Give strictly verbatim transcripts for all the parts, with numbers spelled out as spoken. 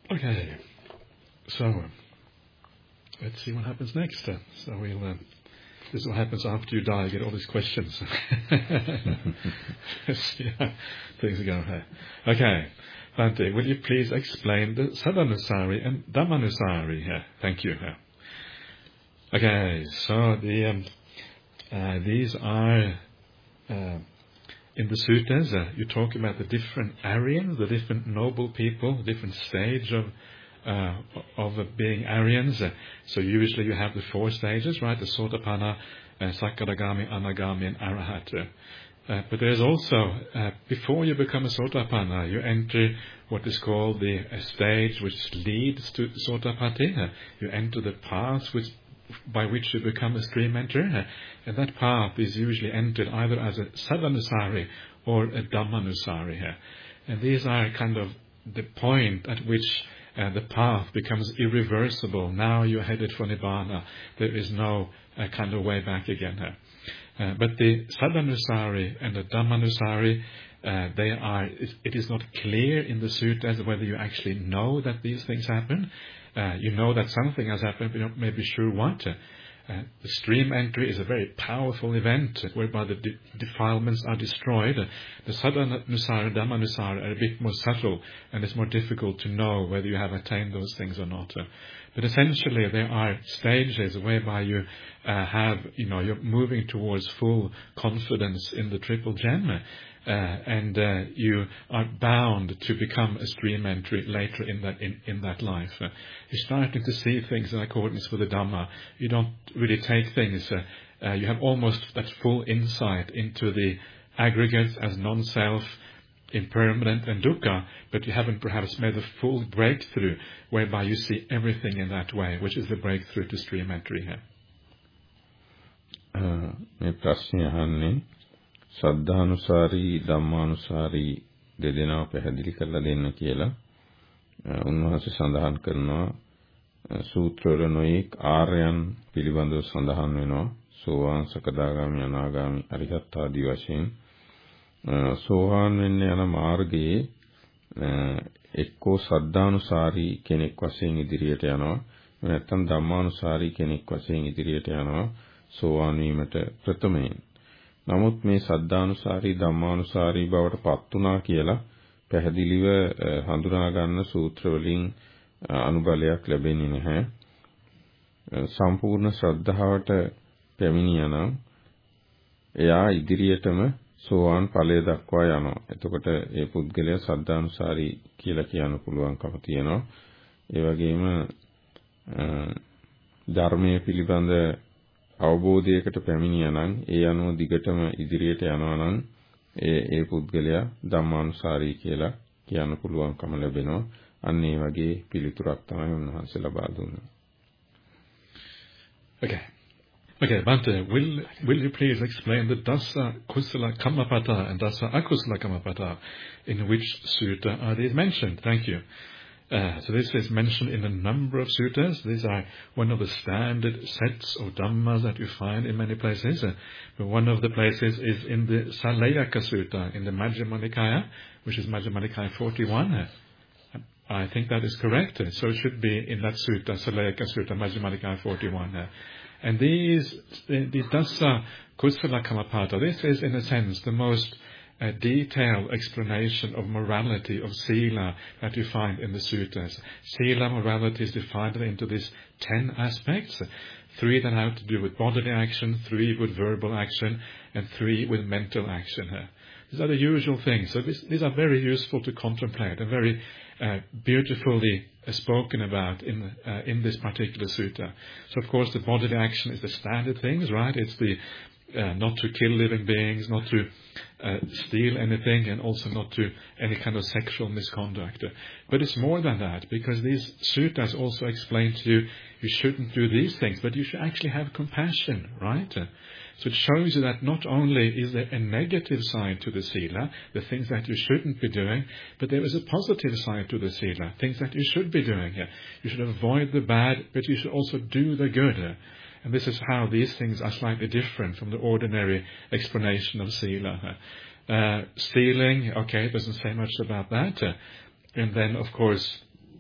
Okay, so let's see what happens next. Uh, so we'll. Uh, this is what happens after you die. You get all these questions. Yeah, things are going on. Okay, Bhante, will you please explain the Sadanusari and Dhammanusari here? Thank you. Okay, so the um, uh, these are. Uh, In the suttas, uh, you talk about the different Aryans, the different noble people, different stage of uh, of uh, being Aryans. Uh, so usually you have the four stages, right? The Sotapanna, uh, Sakadagami, Anagami, and Arahat. Uh, but there's also, uh, before you become a Sotapanna, you enter what is called the uh, stage which leads to Sotapatti. Uh, you enter the path which by which you become a stream enter, and that path is usually entered either as a Sadanusari or a Dhammanusari. And these are kind of the point at which uh, the path becomes irreversible. Now you're headed for Nibbana. There is no uh, kind of way back again. Uh, but the Sadanusari and the Dhammanusari, uh, they are. It, it is not clear in the suttas whether you actually know that these things happen. Uh, you know that something has happened, but you're not maybe sure what. Uh, the stream entry is a very powerful event whereby the de- defilements are destroyed. Uh, the Sadanusara and Dhammanusara are a bit more subtle, and it's more difficult to know whether you have attained those things or not. Uh, but essentially, there are stages whereby you uh, have, you know, you're moving towards full confidence in the triple gem. Uh, and uh, you are bound to become a stream entry later in that in, in that life. Uh, you're starting to see things in accordance with the Dhamma. You don't really take things. Uh, uh, you have almost that full insight into the aggregates as non-self, impermanent, and dukkha, but you haven't perhaps made the full breakthrough whereby you see everything in that way, which is the breakthrough to stream entry here. Uh, සද්ධානුසාරී ධම්මානුසාරී දෙදෙනාව පැහැදිලි කරලා දෙන්න කියලා උන්වහන්සේ සඳහන් කරනවා සූත්‍රවල නොයෙක් ආර්යයන් පිළිබඳව සඳහන් වෙනවා සෝවාන් සකදාගාමි අනාගාමි අරිහත් ආදී වශයෙන් සෝවාන් වෙන්න යන මාර්ගයේ එක්කෝ සද්ධානුසාරී කෙනෙක් වශයෙන් ඉදිරියට යනවා නැත්නම් ධම්මානුසාරී කෙනෙක් වශයෙන් ඉදිරියට යනවා සෝවාන් වීමට ප්‍රථමයෙන් නමුත් මේ සද්ධානුසාරී ධම්මානුසාරී බවට පත් වුණා කියලා පැහැදිලිව හඳුනා ගන්න සූත්‍ර වලින් අනුබලයක් ලැබෙන්නේ නැහැ. සම්පූර්ණ ශ්‍රද්ධාවට පැමිණියා නම් එයා ඉදිරියටම සෝවාන් ඵලය දක්වා යනවා. එතකොට ඒ පුද්ගලයා සද්ධානුසාරී කියලා කියන්න පුළුවන්කම තියෙනවා. ඒ වගේම ධර්මයේ පිළිබඳ අවබෝධයකට පැමිණියා නම් ඒ අනුව දිගටම ඉදිරියට යනවා නම් ඒ ඒ පුද්ගලයා ධම්මානුසාරී කියලා කියන්න පුළුවන්කම ලැබෙනවා. අන්න ඒ වගේ පිළිතුරක් තමයි උන්වහන්සේ ලබා දුන්නේ. Okay. Okay, Bhante, will will you please explain the Dasa Kusala Kamapata and Dasa Akusala Kamapata? In which sutta are these mentioned? Thank you. Uh, so this is mentioned in a number of suttas. These are one of the standard sets of dhammas that you find in many places. Uh, but one of the places is in the Salayaka Sutta, in the Majjhima Nikaya, which is Majjhima Nikaya forty-one. Uh, I think that is correct. Uh, so it should be in that sutta, Salayaka Sutta, Majjhima Nikaya forty-one. Uh, and these, the, the Dasa Kusala Kamapata, this is in a sense the most a detailed explanation of morality, of sila, that you find in the suttas. Sila, morality, is divided into these ten aspects. Three that have to do with bodily action, three with verbal action, and three with mental action. These are the usual things. So this, these are very useful to contemplate and very uh, beautifully uh, spoken about in uh, in this particular sutta. So, of course, the bodily action is the standard things, right? It's the Uh, not to kill living beings, not to uh, steal anything, and also not to any kind of sexual misconduct. Uh, but it's more than that, because these suttas also explain to you, you shouldn't do these things, but you should actually have compassion, right? Uh, so it shows you that not only is there a negative side to the sila, the things that you shouldn't be doing, but there is a positive side to the sila, things that you should be doing. Uh, you should avoid the bad, but you should also do the good. Uh, And this is how these things are slightly different from the ordinary explanation of sila. Uh, stealing, okay, it doesn't say much about that. Uh, and then, of course,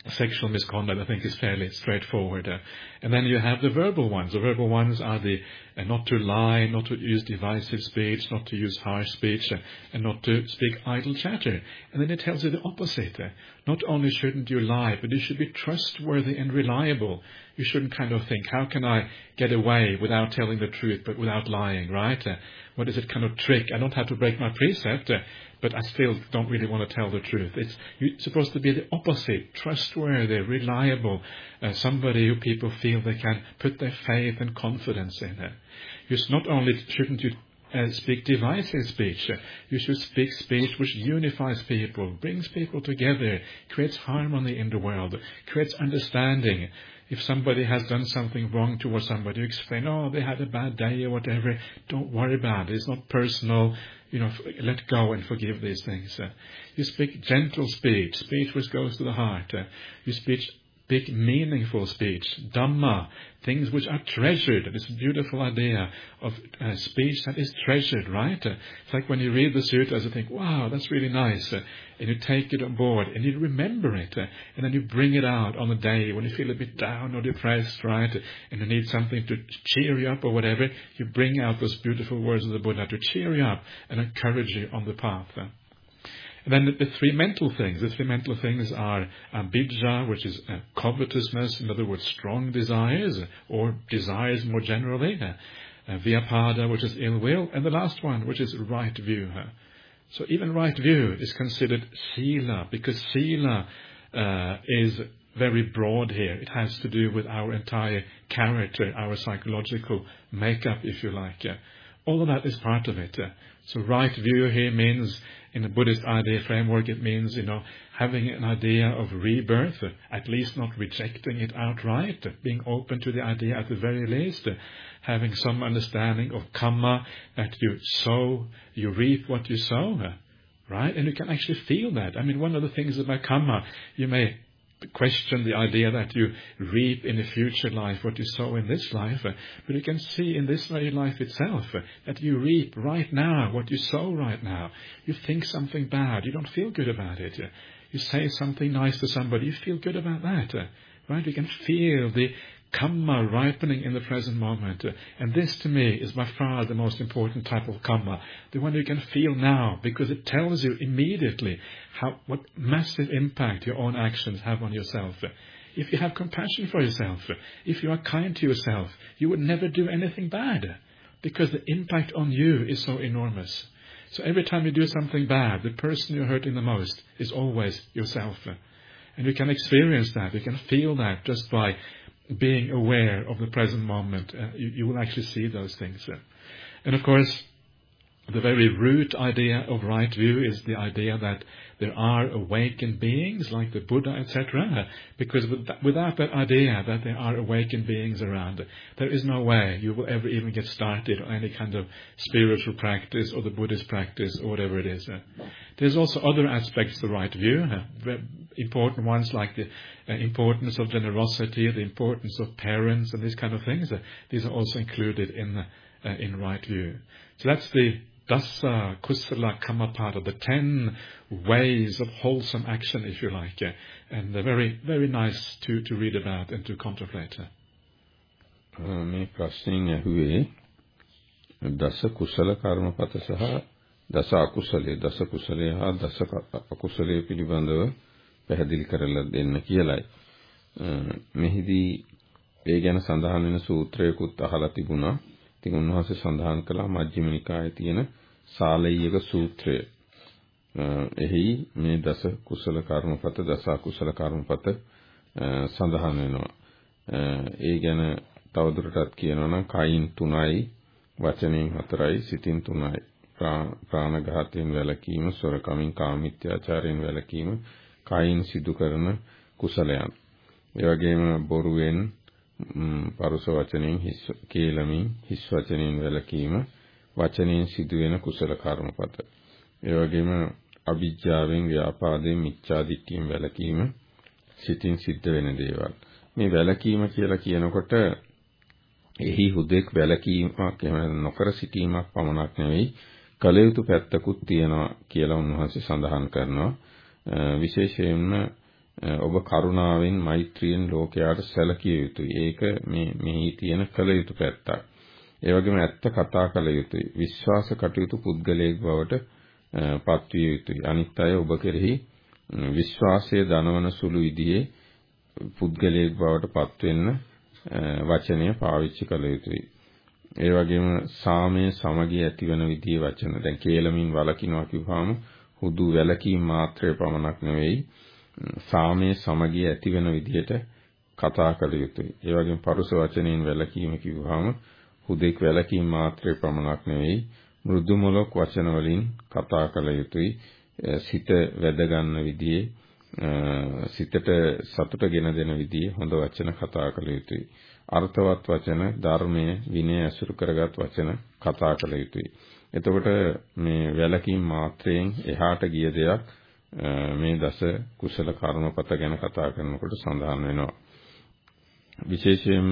sexual misconduct, I think, is fairly straightforward. Uh, and then you have the verbal ones. The verbal ones are the uh, not to lie, not to use divisive speech, not to use harsh speech, uh, and not to speak idle chatter. And then it tells you the opposite. Uh, not only shouldn't you lie, but you should be trustworthy and reliable. You shouldn't kind of think, how can I get away without telling the truth, but without lying, right? Uh, what is it kind of trick? I don't have to break my precept, uh, but I still don't really want to tell the truth. It's you're supposed to be the opposite, trustworthy, reliable, uh, somebody who people feel they can put their faith and confidence in. Uh. You not only shouldn't you uh, speak divisive speech, uh, you should speak speech which unifies people, brings people together, creates harmony in the world, creates understanding. If somebody has done something wrong towards somebody, you explain, oh, they had a bad day or whatever. Don't worry about it. It's not personal. You know, let go and forgive these things. Uh, you speak gentle speech, speech which goes to the heart. Uh, you speak, speak meaningful speech, Dhamma, things which are treasured. This beautiful idea of uh, speech that is treasured, right? Uh, it's like when you read the sutras, you think, wow, that's really nice. Uh, and you take it on board and you remember it. Uh, and then you bring it out on the day when you feel a bit down or depressed, right? And you need something to cheer you up or whatever. You bring out those beautiful words of the Buddha to cheer you up and encourage you on the path. Uh, And then the, the three mental things. The three mental things are abhijja, which is uh, covetousness, in other words, strong desires, or desires more generally. Uh, uh, vyapada, which is ill will. And the last one, which is right view. Uh. So even right view is considered sila, because sila uh, is very broad here. It has to do with our entire character, our psychological makeup, if you like. Uh. All of that is part of it. Uh. So right view here means, in the Buddhist idea framework, it means, you know, having an idea of rebirth, at least not rejecting it outright, being open to the idea at the very least, having some understanding of karma, that you sow, you reap what you sow, right? And you can actually feel that. I mean, one of the things about karma, you may question the idea that you reap in the future life what you sow in this life, uh, but you can see in this very life itself uh, that you reap right now what you sow right now. You think something bad, you don't feel good about it. Uh, you say something nice to somebody, you feel good about that, uh, right? You can feel the karma ripening in the present moment. Uh, and this to me is by far the most important type of karma, the one you can feel now, because it tells you immediately how what massive impact your own actions have on yourself. Uh, if you have compassion for yourself, uh, if you are kind to yourself, you would never do anything bad, because the impact on you is so enormous. So every time you do something bad, the person you're hurting the most is always yourself. Uh, and you can experience that, you can feel that just by being aware of the present moment. Uh, you, you will actually see those things. Uh. And of course, the very root idea of right view is the idea that there are awakened beings like the Buddha, et cetera. Because without that idea that there are awakened beings around, there is no way you will ever even get started on any kind of spiritual practice or the Buddhist practice or whatever it is. There's also other aspects of right view, important ones like the importance of generosity, the importance of parents, and these kind of things. These are also included in in right view. So that's the Dasa Kusala Kammapada, the ten ways of wholesome action, if you like, uh, and they're very, very nice to, to read about and to contemplate. මේ ප්‍රශ්نين ඇහුවේ දස කුසල කර්මපත සහ දස අකුසලයේ දස කුසලයේ හා දස අකුසලයේ පිළිබඳව පැහැදිලි කරලා දෙන්න කියලායි. මෙහිදී ඒ ගැන සඳහන් වෙන සූත්‍රයකුත් අහලා තිබුණා. ඉතින් උන්වහන්සේ සඳහන් කළා මජ්ක්‍ධිම නිකායේ තියෙන සාලීයක සූත්‍රය. එහි මේ දස කුසල කර්මපත දස අකුසල කර්මපත සඳහන් වෙනවා. ඒ ගැන තවදුරටත් කියනවා නම් කයින් තුනයි වචනෙන් හතරයි සිතින් තුනයි. ප්‍රාණඝාතයෙන් වැළකීම, සොරකමින් කාමීත්‍යාචාරයෙන් වැළකීම, කයින් සිදු කරන කුසලයන්. ඒ වගේම බොරුවෙන්, පරුස වචනෙන්, හිස් කේලමින්, හිස් වචනෙන් වැළකීම, වචනෙන් සිදුවෙන කුසල කර්මපත. ඒ වගේම අවිජ්ජාවෙන්, ව්‍යාපාදයෙන්, මිච්ඡා දිට්ඨියෙන් වැළකීම, සිතින් සිද්ධ වෙන දේවල්. මේ වැළකීම කියලා කියනකොට එහි හුදෙක් වැළකීමක් එහෙම නොකර සිටීමක් පමණක් නෙවෙයි, කල යුතු පැත්තකුත් තියෙනවා කියලා උන්වහන්සේ සඳහන් කරනවා. විශේෂයෙන්ම ඔබ කරුණාවෙන් මෛත්‍රියෙන් ලෝකයාට සැලකිය යුතුයි. ඒක මේ මෙහි තියෙන කල යුතු පැත්තක්. ඒ වගේම ඇත්ත කතා කළ යුතුයි. විශ්වාස කටයුතු පුද්ගලයෙක් බවට පත්විය යුතුයි. අනිත් අය ඔබ කෙරෙහි විශ්වාසය දනවන සුළු විදිහේ පුද්ගලයෙක් බවට පත් වෙන්න වචනය පාවිච්චි කළ යුතුයි. ඒ වගේම සාමයේ සමගිය ඇතිවන විදිහේ වචන. දැන් කේලමින් වලකිනවා කිව්වහම හුදු වැලකීම් මාත්‍රය පමණක් නෙවෙයි සාමයේ සමගිය ඇතිවන විදිහට කතා කළ යුතුයි. ඒ වගේම පරුස වචනෙන් වැලකීම කිව්වහම හුදෙක් වැලකීම් මාත්‍රය පමණක් නෙවෙයි මෘදු මොලොක් වචන වලින් කතා කළ යුතුයි. සිත වැද ගන්න විදිහේ සිතට සතුට ගෙන දෙන විදිහේ හොඳ වචන කතා කළ යුතුයි. අර්ථවත් වචන, ධර්මයේ විනය ඇසුරු කරගත් වචන කතා කළ යුතුයි. එතකොට මේ වැලකීම් මාත්‍රයෙන් එහාට ගිය දෙයක් මේ දස කුසල කර්මපත ගැන කතා කරනකොට සඳහන් වෙනවා. විශේෂයෙන්ම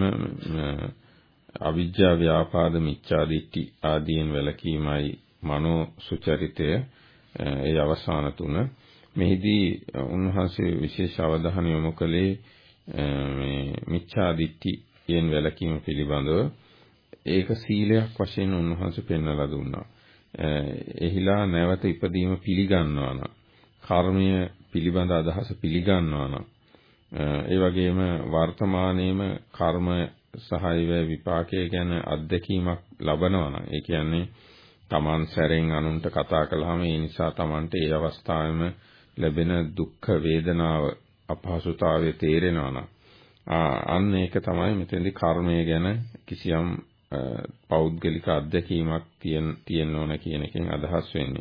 අවිජ්ජා ව්‍යාපාද මිච්ඡා දිට්ඨි ආදීන් වැලකීමයි මනෝ සුචරිතය ඒ අවසාන තුන. මෙහිදී උන්වහන්සේ විශේෂ අවධානය යොමු කළේ මේ මිච්ඡා දිට්ඨියෙන් වැළකීම පිළිබඳව. ඒක සීලයක් වශයෙන් උන්වහන්සේ පෙන්වලා දුන්නා. එහිලා නැවත ඉපදීම පිළිගන්නවා නම්, කර්මය පිළිබඳ අදහස පිළිගන්නවා නම්, ඒ වගේම වර්තමානයේම කර්ම සහය විපාකයේ ගැන අත්දැකීමක් ලබනවා නම්, ඒ කියන්නේ තමන් සැරෙන් අනුන්ට කතා කළාම ඒ නිසා තමන්ට ඒ අවස්ථාවෙම ලැබෙන දුක්ඛ වේදනාව අපහසුතාවය තේරෙනවා නම් අන්න ඒක තමයි මෙතෙන්දී කර්මය ගැන කිසියම් පෞද්ගලික අත්දැකීමක් තියෙන තියෙන්න ඕන කියන එකෙන් අදහස් වෙන්නේ.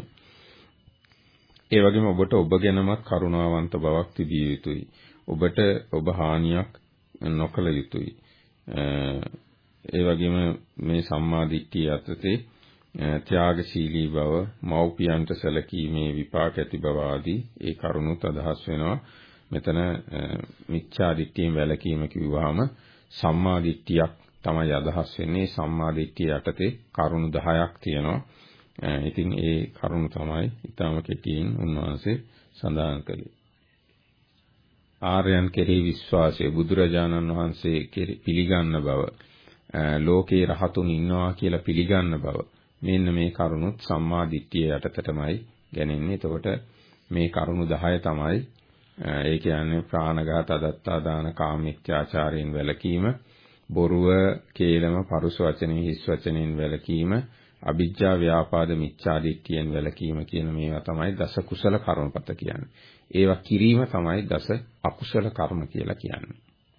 ඒ වගේම ඔබට ඔබ ගැනමත් කරුණාවන්ත බවක් තිබිය යුතුයි. ඔබට ඔබ හානියක් නොකළ යුතුයි. ඒ වගේම මේ සම්මා දිට්ඨිය යටතේ ත්‍යාගශීලී බව, මෞපියන්ට සැලකීමේ විපාක ඇති බව ආදී ඒ කරුණුත් අදහස් වෙනවා. මෙතන මිච්ඡා දිට්ඨියෙන් වැළකීම කිව්වහම සම්මා දිට්ඨියක් තමයි අදහස් වෙන්නේ. සම්මා දිට්ඨිය යටතේ කරුණු දහයක් තියෙනවා. ඉතින් ඒ කරුණු තමයි ඊටම කෙටියෙන් උන්වහන්සේ සඳහන් කළේ. ආර්යයන් කෙරෙහි විශ්වාසය, බුදුරජාණන් වහන්සේ කෙරෙහි පිළිගන්න බව, ලෝකේ රහතුන් ඉන්නවා කියලා පිළිගන්න බව, මෙන්න මේ කරුණුත් සම්මා දිට්ඨිය යටතටමයි ගැනෙන්නේ. එතකොට මේ කරුණු දහය තමයි ඒ කියන්නේ ප්‍රාණඝාත, අදත්තා දාන, කාමීච්ඡාචාරයෙන් වැළකීම, බොරුව, කේලම, පරුස වචනෙන්, හිස් වචනෙන් වැළකීම, අවිජ්ජා ව්‍යාපාද මිච්ඡා දිට්ඨියෙන් වැළකීම කියන මේවා තමයි දස කුසල කර්මපත කියන්නේ. ඒවා කිරීම තමයි දස අකුසල කර්ම කියලා කියන්නේ.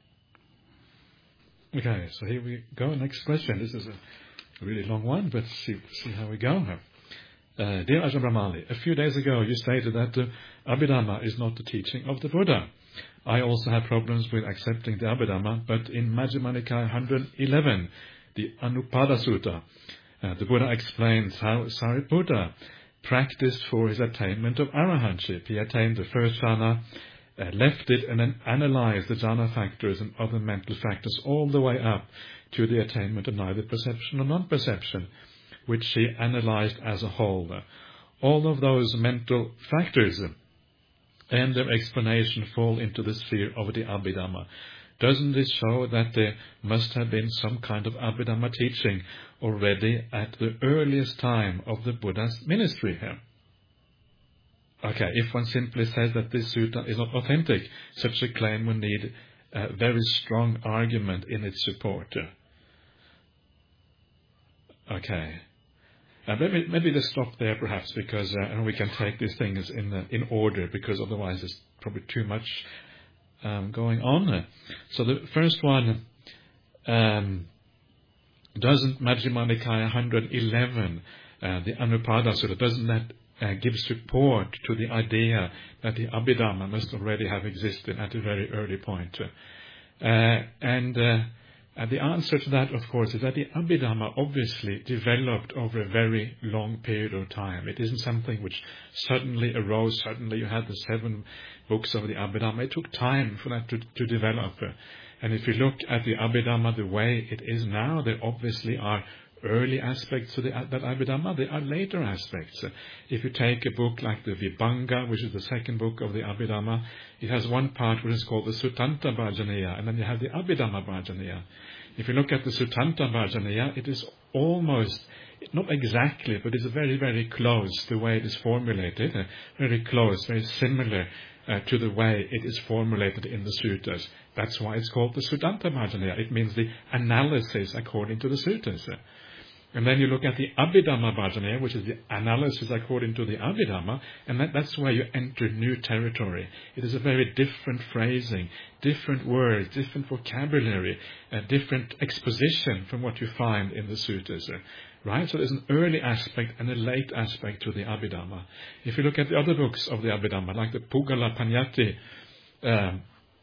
Okay, so here we go. Next question. This is a really long one, but see, see how we go. Uh, dear Ajahn Brahmali, a few days ago you stated that the Abhidhamma is not the teaching of the Buddha. I also have problems with accepting the Abhidhamma, but in Majjhima Nikaya one eleven, the Anupada Sutta, uh, the Buddha explains how Sariputta practiced for his attainment of arahantship. He attained the first jhana, uh, left it, and then analyzed the jhana factors and other mental factors all the way up to the attainment of neither perception or non-perception, which he analyzed as a whole. All of those mental factors and their explanation fall into the sphere of the Abhidhamma. Doesn't this show that there must have been some kind of Abhidhamma teaching already at the earliest time of the Buddha's ministry here? Okay, if one simply says that this sutta is not authentic, such a claim would need a very strong argument in its support. Okay. Uh, maybe, maybe let's stop there, perhaps, because uh, and we can take these things in uh, in order, because otherwise there's probably too much um, going on. So the first one, um, doesn't Majjhima Nikaya one eleven, uh, the Anupada Sutta, doesn't that uh, give support to the idea that the Abhidhamma must already have existed at a very early point? Uh, and uh, And the answer to that, of course, is that the Abhidhamma obviously developed over a very long period of time. It isn't something which suddenly arose, suddenly you had the seven books of the Abhidhamma. It took time for that to, to develop. And if you look at the Abhidhamma the way it is now, there obviously are early aspects to the, that Abhidhamma. There are later aspects. Uh, if you take a book like the Vibhanga, which is the second book of the Abhidhamma, it has one part which is called the Sutanta Bhajaneya, and then you have the Abhidhamma Bhajaneya. If you look at the Sutanta Bhajaneya, it is almost, not exactly, but it's very, very close the way it is formulated, uh, very close, very similar uh, to the way it is formulated in the suttas. That's why it's called the Sutanta Bhajaneya. It means the analysis according to the suttas. Uh. And then you look at the Abhidhamma Bhajaneya, which is the analysis according to the Abhidhamma, and that, that's where you enter new territory. It is a very different phrasing, different words, different vocabulary, a different exposition from what you find in the suttas. Uh. Right? So there's an early aspect and a late aspect to the Abhidhamma. If you look at the other books of the Abhidhamma, like the Pugala Panyati, um,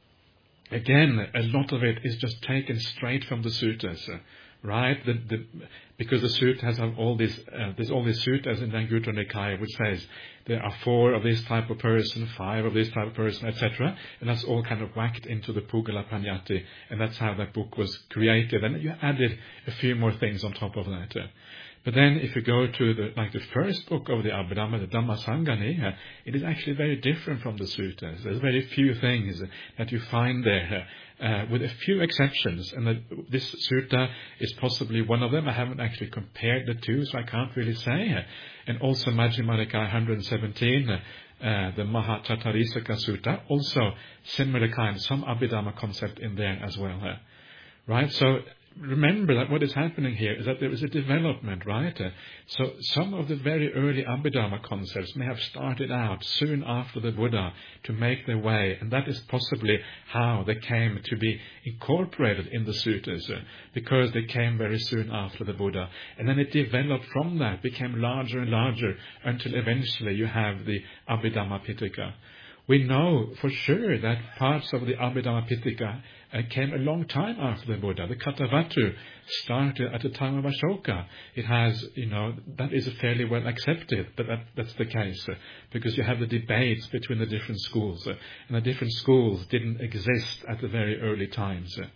again, a lot of it is just taken straight from the suttas. Uh, Right, the, the, because the sutta has all these, uh, there's all these suttas in the Anguttara Nikaya which says there are four of this type of person, five of this type of person, et cetera, and that's all kind of whacked into the Pugala Panyati, and that's how that book was created. And you added a few more things on top of that. Uh, But then if you go to the, like the first book of the Abhidhamma, the Dhammasangani, uh, it is actually very different from the suttas. There's very few things that you find there, uh, with a few exceptions. And that this sutta is possibly one of them. I haven't actually compared the two, so I can't really say. And also Majjhima Nikaya one hundred seventeen, uh, the Mahachatarisaka Sutta, also similar kind, some Abhidhamma concept in there as well. Uh, right? So, remember that what is happening here is that there is a development, right? Uh, so some of the very early Abhidhamma concepts may have started out soon after the Buddha to make their way, and that is possibly how they came to be incorporated in the suttas, uh, because they came very soon after the Buddha. And then it developed from that, became larger and larger, until eventually you have the Abhidhamma Pitaka. We know for sure that parts of the Abhidhamma Pitaka uh, came a long time after the Buddha. The Katavatu started at the time of Ashoka. It has, you know, that is fairly well accepted, but that, that's the case, uh, because you have the debates between the different schools, uh, and the different schools didn't exist at the very early times. Uh.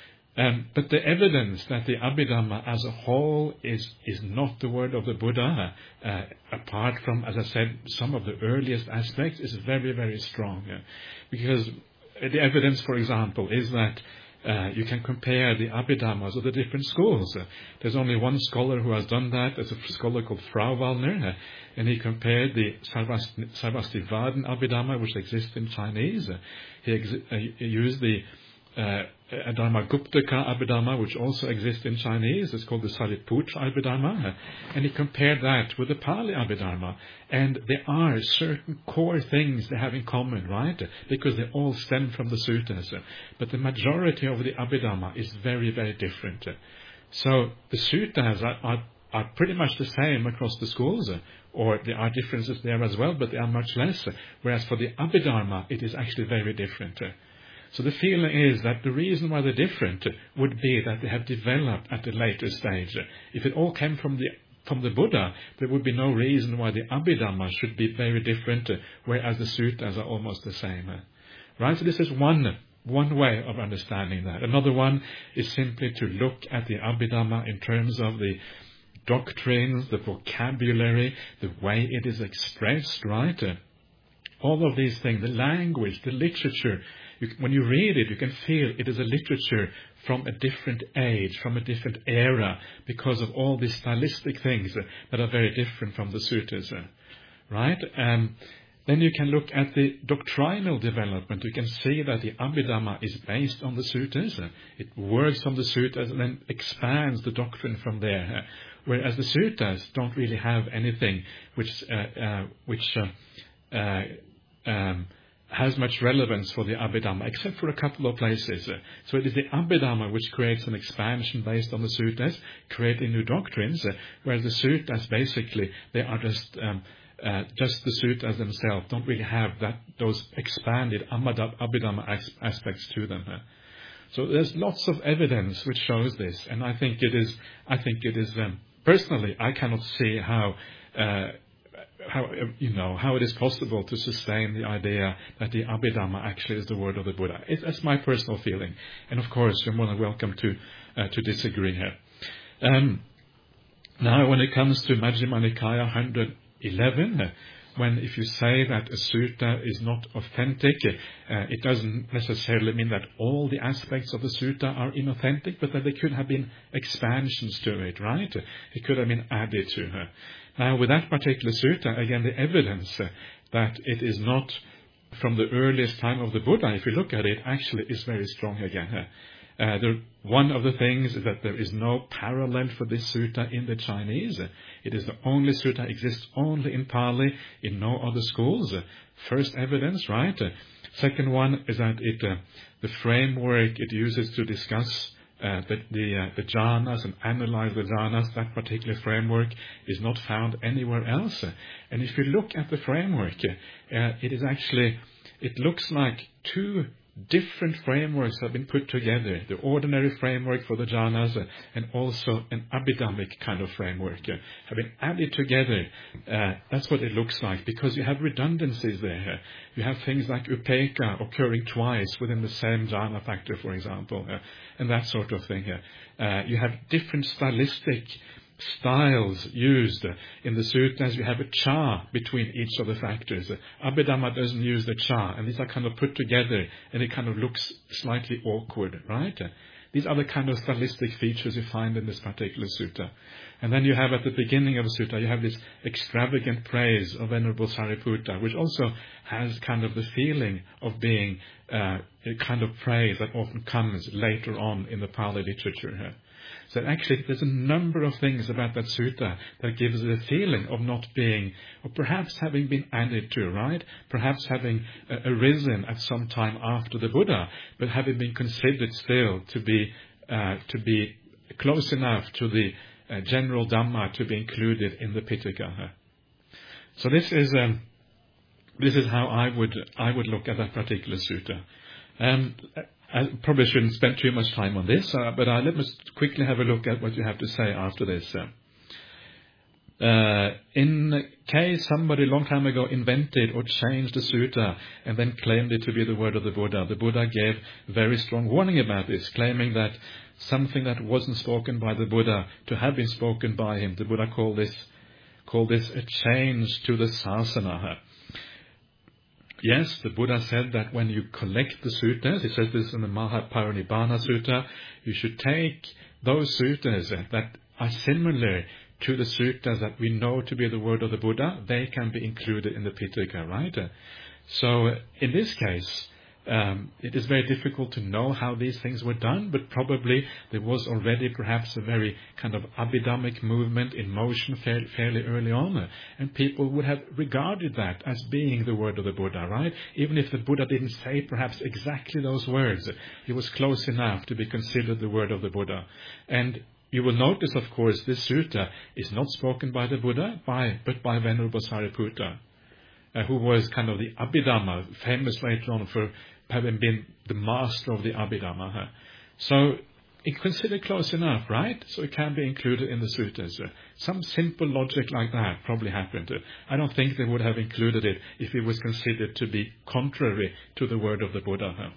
Um, but the evidence that the Abhidhamma as a whole is, is not the word of the Buddha, uh, apart from, as I said, some of the earliest aspects, is very, very strong. Uh, because the evidence, for example, is that uh, you can compare the Abhidhammas of the different schools. Uh, there's only one scholar who has done that. There's a scholar called Frauwallner, uh, and he compared the Sarvastivadin Abhidhamma, which exists in Chinese. Uh, he, ex- uh, he used the Uh, Dharmaguptaka Abhidhamma, which also exists in Chinese. It's called the Sariputra Abhidhamma. And he compared that with the Pali Abhidhamma. And there are certain core things they have in common, right? Because they all stem from the suttas. But the majority of the Abhidhamma is very, very different. So the suttas are, are, are pretty much the same across the schools. Or there are differences there as well, but they are much less. Whereas for the Abhidhamma, it is actually very different. So the feeling is that the reason why they're different would be that they have developed at a later stage. If it all came from the from the Buddha, there would be no reason why the Abhidhamma should be very different, whereas the suttas are almost the same. Right? So this is one one way of understanding that. Another one is simply to look at the Abhidhamma in terms of the doctrines, the vocabulary, the way it is expressed, right? All of these things, the language, the literature. You, when you read it, you can feel it is a literature from a different age, from a different era, because of all these stylistic things uh, that are very different from the suttas. Uh, right? Um, then you can look at the doctrinal development. You can see that the Abhidhamma is based on the suttas. Uh, it works from the suttas and then expands the doctrine from there. Uh, whereas the suttas don't really have anything which, uh, uh, which uh, uh, um, has much relevance for the Abhidhamma, except for a couple of places. So it is the Abhidhamma which creates an expansion based on the suttas, creating new doctrines, whereas the suttas basically, they are just um, uh, just the suttas themselves, don't really have that those expanded Abhidhamma aspects to them. So there's lots of evidence which shows this, and I think it is, I think it is, um, personally, I cannot see how uh, how you know how it is possible to sustain the idea that the Abhidhamma actually is the word of the Buddha. It's, that's my personal feeling, and of course you're more than welcome to uh, to disagree here. Um, Now, when it comes to Majjhima Nikaya one hundred eleven, uh, when if you say that a sutta is not authentic, uh, it doesn't necessarily mean that all the aspects of the sutta are inauthentic, but that there could have been expansions to it, right? It could have been added to her. Now, with that particular sutta, again, the evidence uh, that it is not from the earliest time of the Buddha, if you look at it, actually is very strong again. Uh, Uh, the, one of the things is that there is no parallel for this sutta in the Chinese. It is the only sutta exists only in Pali, in no other schools. First evidence, right? Second one is that it, uh, the framework it uses to discuss uh, the the, uh, the jhanas and analyze the jhanas, that particular framework is not found anywhere else. And if you look at the framework, uh, it is actually, it looks like two different frameworks have been put together. The ordinary framework for the jhanas uh, and also an abhidhammic kind of framework uh, have been added together. Uh, that's what it looks like, because you have redundancies there. You have things like upekkha occurring twice within the same jhana factor, for example, uh, and that sort of thing. Uh, you have different stylistic styles used in the suttas. You have a cha between each of the factors. Abhidhamma doesn't use the cha, and these are kind of put together, and it kind of looks slightly awkward, right? These are the kind of stylistic features you find in this particular sutta. And then you have at the beginning of the sutta, you have this extravagant praise of Venerable Sariputta, which also has kind of the feeling of being uh, a kind of praise that often comes later on in the Pali literature here. So actually, there's a number of things about that sutta that gives it a feeling of not being, or perhaps having been added to, right? Perhaps having uh, arisen at some time after the Buddha, but having been considered still to be uh, to be close enough to the uh, general Dhamma to be included in the Pitaka. So this is um, this is how I would I would look at that particular sutta. Um, I probably shouldn't spend too much time on this, uh, but uh, let me quickly have a look at what you have to say after this. Uh, uh, in case somebody a long time ago invented or changed the sutta and then claimed it to be the word of the Buddha, the Buddha gave very strong warning about this, claiming that something that wasn't spoken by the Buddha to have been spoken by him. The Buddha called this called this a change to the sasana. Yes, the Buddha said that when you collect the suttas, he says this in the Mahaparinibbana Sutta, you should take those suttas that are similar to the suttas that we know to be the word of the Buddha. They can be included in the Pitaka, right? So in this case, um, it is very difficult to know how these things were done, but probably there was already perhaps a very kind of abhidhammic movement in motion fairly, fairly early on, and people would have regarded that as being the word of the Buddha, right? Even if the Buddha didn't say perhaps exactly those words, it was close enough to be considered the word of the Buddha. And you will notice, of course, this sutta is not spoken by the Buddha, by, but by Venerable Sariputta, uh, who was kind of the Abhidhamma, famous later on for having been the master of the Abhidhamma. So it's considered close enough, right? So it can be included in the suttas. Some simple logic like that probably happened. I don't think they would have included it if it was considered to be contrary to the word of the Buddha.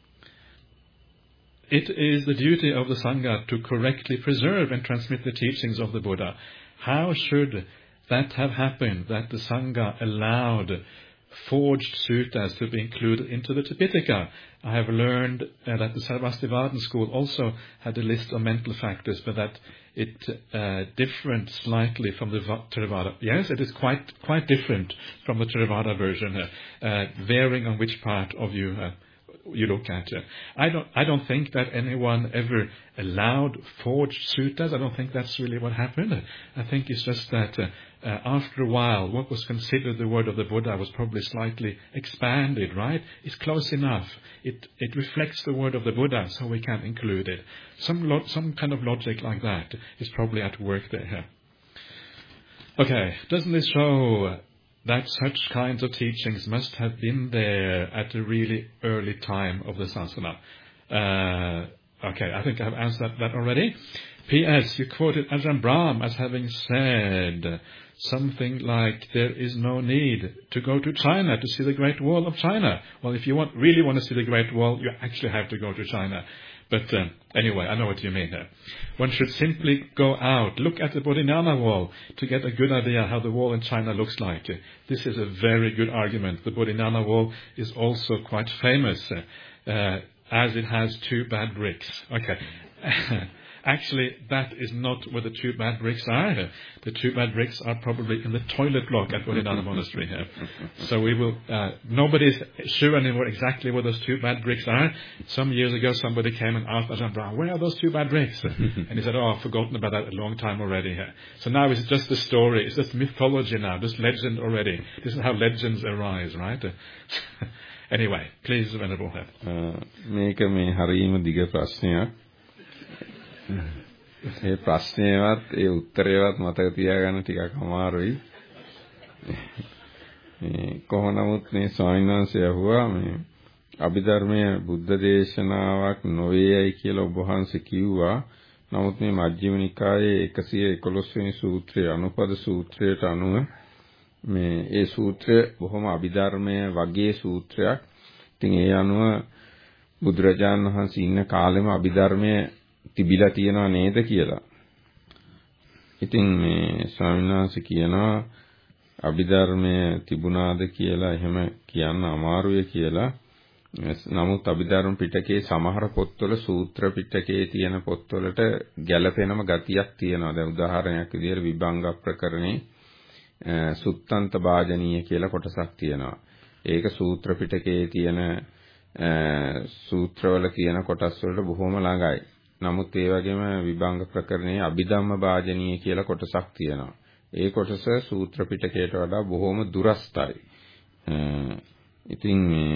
It is the duty of the Sangha to correctly preserve and transmit the teachings of the Buddha. How should that have happened, that the Sangha allowed forged suttas to be included into the Tipitaka? I have learned uh, that the Sarvastivadin school also had a list of mental factors, but that it uh, different slightly from the Theravada. Yes, it is quite quite different from the Theravada version, uh, uh, varying on which part of you uh, you look at. Uh, I don't I don't think that anyone ever allowed forged suttas. I don't think that's really what happened. I think it's just that uh, uh, after a while, what was considered the word of the Buddha was probably slightly expanded, right? It's close enough. It it reflects the word of the Buddha, so we can include it. Some lo- some kind of logic like that is probably at work there. Okay, doesn't this show that such kinds of teachings must have been there at a really early time of the sasana? Uh, okay, I think I've answered that already. P S. You quoted Ajahn Brahm as having said something like, there is no need to go to China to see the Great Wall of China. Well, if you want, really want to see the Great Wall, you actually have to go to China. But uh, anyway, I know what you mean here. One should simply go out, look at the Bodhinyana Wall to get a good idea how the wall in China looks like. This is a very good argument. The Bodhinyana Wall is also quite famous, uh, as it has two bad bricks. Okay. Actually, that is not where the two bad bricks are. The two bad bricks are probably in the toilet block at Bodhinyana Monastery here. So we will, uh, nobody's sure anymore exactly where those two bad bricks are. Some years ago, somebody came and asked Ajahn Brahm, where are those two bad bricks? And he said, oh, I've forgotten about that a long time already here. So now it's just a story. It's just mythology now, just legend already. This is how legends arise, right? Anyway, please, Venerable Head. මේක මේ හරීම දිග ප්‍රශ්නයක්. ඒ ප්‍රශ්නේවත් ඒ උත්තරේවත් මතක තියාගන්න ටිකක් අමාරුයි. මේ කොහොම නමුත් මේ ස්වාමීන් වහන්සේ අහුවා මේ අභිධර්මයේ බුද්ධ දේශනාවක් නොවේයයි කියලා ඔබ වහන්සේ කිව්වා. නමුත් මේ මජ්ක්‍ධිම නිකායේ එකසිය එකොළොස් වෙනි සූත්‍රයේ අනුපද සූත්‍රයට අනුව මේ ඒ සූත්‍රය බොහොම අභිධර්මයේ වගේ සූත්‍රයක්. ඉතින් ඒ අනුව බුදුරජාණන් වහන්සේ ඉන්න කාලෙම අභිධර්මයේ තිබිලා තියෙනව නේද කියලා. ඉතින් මේ ස්වාමීන් වහන්සේ කියනවා අභිධර්මයේ තිබුණාද කියලා එහෙම කියන්න අමාරුයි කියලා. නමුත් අභිධර්ම පිටකයේ සමහර පොත්වල සූත්‍ර පිටකයේ තියෙන පොත්වලට ගැළපෙනම ගතියක් තියෙනවා. දැන් උදාහරණයක් විදිහට විභංග ප්‍රකරණේ සුත්තන්ත වාජනීය කියලා කොටසක් තියෙනවා. ඒක සූත්‍ර පිටකයේ තියෙන සූත්‍රවල තියෙන කොටස් වලට බොහොම ළඟයි. නමුත් ඒ වගේම විභංග ප්‍රකරණයේ අභිධම්ම වාජනීය කියලා කොටසක් තියෙනවා. ඒ කොටස සූත්‍ර පිටකයට වඩා බොහොම දුරස්ථයි. ඉතින්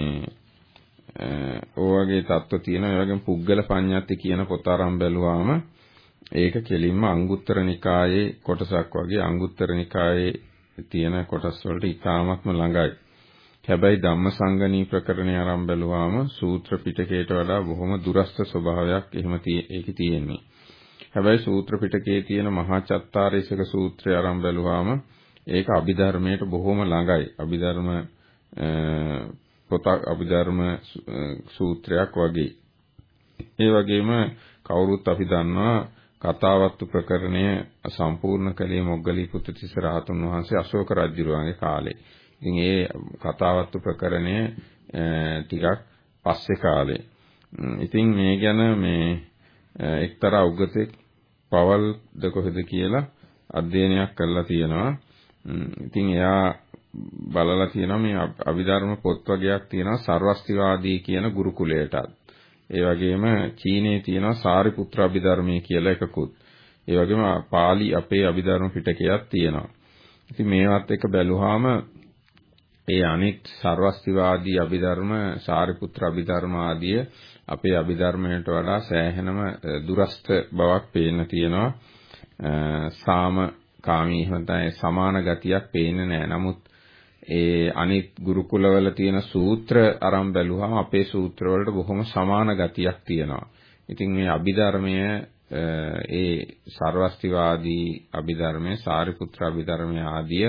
මේ ඔයගේ தত্ত্ব තියෙනවා. ඒ වගේම පුද්ගල පඤ්ඤාති කියන පොත අරන් බැලුවාම ඒක කෙලින්ම අංගුත්තර නිකායේ කොටසක් වගේ අංගුත්තර නිකායේ තියෙන කොටස් වලට ඉතාමත්ම ළඟයි. හැබැයි ධම්මසංගණී ප්‍රකරණය ආරම්භ බැලුවාම සූත්‍ර පිටකයට වඩා බොහොම දුරස්ත ස්වභාවයක් එහෙම ඒකේ තියෙන්නේ. හැබැයි සූත්‍ර පිටකයේ තියෙන මහා චත්තාරීසක සූත්‍රය ආරම්භ බැලුවාම ඒක අභිධර්මයට බොහොම ළඟයි. අභිධර්ම පොත අභිධර්ම සූත්‍රයක් වගේ. ඒ වගේම කවුරුත් අපි දන්නවා කතාවත්තු ප්‍රකරණය සම්පූර්ණ කළේ මොග්ගලී පුත්තිස්ස රහතුන් වහන්සේ අශෝක රජුගේ කාලේ. ඉතින් ඒ කතාවත්තු ප්‍රකරණය ටිකක් පස්සේ කාලේ. ඉතින් මේ ගැන මේ එක්තරා උගතෙක් පවල්ද කොහෙද කියලා අධ්‍යයනයක් කරලා තියෙනවා. ඉතින් එයා බලලා තියෙනවා මේ අභිධර්ම පොත් වර්ගයක් තියෙනවා සර්වස්තිවාදී කියන ගුරුකුලයටත්. ඒ වගේම චීනයේ තියෙනවා සාරිපුත්‍ර අභිධර්මයේ කියලා එකකුත්. ඒ වගේම පාලි අපේ අභිධර්ම පිටකයක් තියෙනවා. ඉතින් මේවත් එක බැලුවාම ඒ අනිත් සර්වස්තිවාදී අභිධර්ම සාරිපුත්‍ර අභිධර්ම ආදී අපේ අභිධර්මයට වඩා සෑහෙනම දුරස්ත බවක් පේන්න තියෙනවා. සාම කාමී එහෙම සමාන ගතියක් පේන්නේ නැහැ. නමුත් ඒ අනිත් ගුරුකුලවල තියෙන සූත්‍ර අරන් බැලුවාම අපේ සූත්‍ර වලට බොහොම සමාන ගතියක් තියෙනවා. ඉතින් මේ අභිධර්මයේ ඒ සර්වස්තිවාදී අභිධර්මයේ සාරිපුත්‍ර අභිධර්මයේ ආදී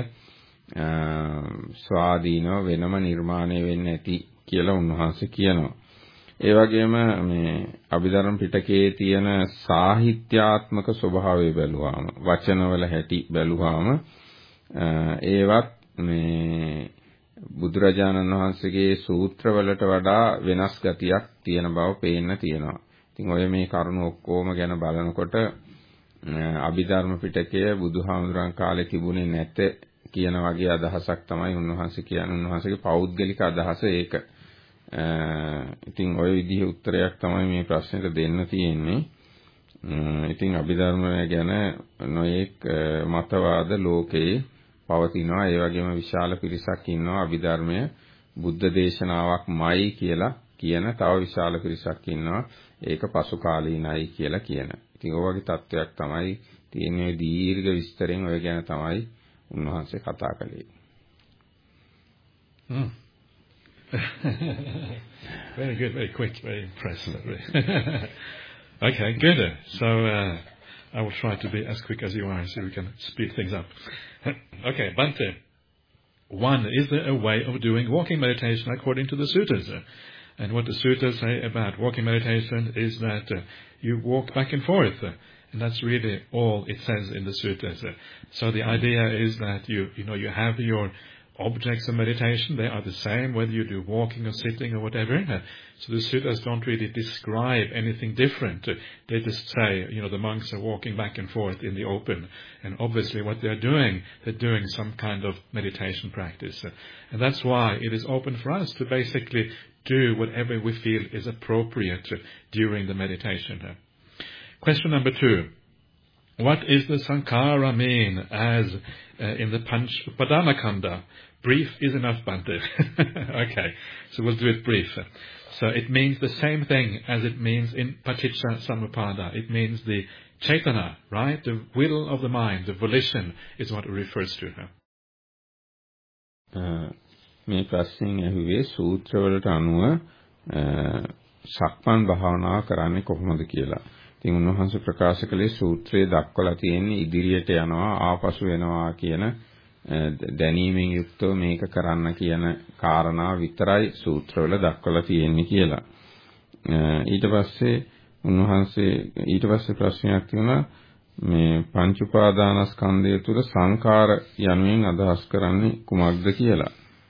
ස්වාධීනව වෙනම නිර්මාණය වෙන්න ඇති කියලා උන්වහන්සේ කියනවා. ඒ වගේම මේ අභිධර්ම පිටකයේ තියෙන සාහිත්‍යාත්මක ස්වභාවය බැලුවාම වචනවල හැටි බැලුවාම ඒවත් මේ බුදුරජාණන් වහන්සේගේ සූත්‍රවලට වඩා වෙනස් ගතියක් තියෙන බව පේන්න තියෙනවා. ඉතින් ඔය මේ කරුණු ඔක්කොම ගැන බලනකොට අභිධර්ම පිටකය බුදුහාමුදුරන් කාලේ තිබුණේ නැත කියන වගේ අදහසක් තමයි උන්වහන්සේ කියන්නේ. උන්වහන්සේගේ පෞද්ගලික අදහස ඒක. ඉතින් ওই විදිහේ උත්තරයක් තමයි මේ ප්‍රශ්නෙට දෙන්න තියෙන්නේ. ඉතින් අභිධර්මය ගැන නොඑක් මතවාද ලෝකේ පවතිනවා. ඒ වගේම විශාල පිරිසක් ඉන්නවා අභිධර්මය බුද්ධ දේශනාවක්මයි කියලා කියන තව විශාල පිරිසක් ඉන්නවා. ඒක පසු කාලීනයි කියලා කියන. ඉතින් ඔය වගේ තත්ත්වයක් තමයි තියෙන්නේ. දීර්ඝ විස්තරෙන් ඔය ගැන තමයි උන්වහන්සේ කතා කළේ. Hmm. Very good, very quick, very impressive. Okay, good. So uh, I will try to be as quick as you are so we can speed things up. Okay, Bhante. One, is there a way of doing walking meditation according to the suttas? And what the suttas say about walking meditation is that uh, you walk back and forth. Uh, and that's really all it says in the suttas. Uh, so the idea is that you, you know, you have your objects of meditation. They are the same whether you do walking or sitting or whatever. Uh, so the suttas don't really describe anything different. Uh, they just say, you know, the monks are walking back and forth in the open. And obviously what they're doing, they're doing some kind of meditation practice. Uh, and that's why it is open for us to basically do whatever we feel is appropriate uh, during the meditation. Uh, question number two. What is the Sankara mean as uh, in the Panch Upadana? Brief is enough, Bhante. Okay, so we'll do it brief. So it means the same thing as it means in Paticca Samuppada. It means the Chaitana, right? The will of the mind, the volition is what it refers to. Uh, මේ ප්‍රශ්نين ඇහුවේ සූත්‍රවලට අනුව සක්මන් භාවනාව කරන්නේ කොහොමද කියලා. ඉතින් උන්වහන්සේ ප්‍රකාශ කළේ සූත්‍රයේ දක්වලා තියෙන්නේ ඉදිරියට යනවා ආපසු වෙනවා කියන දැනීමෙන් යුක්තව මේක කරන්න කියන කාරණා විතරයි සූත්‍රවල දක්වලා තියෙන්නේ කියලා. ඊට පස්සේ උන්වහන්සේ ඊට පස්සේ ප්‍රශ්නයක් තියෙනවා මේ පංච උපාදානස්කන්ධය තුළ සංඛාර යනුවෙන් අදහස් කරන්නේ කුමක්ද කියලා.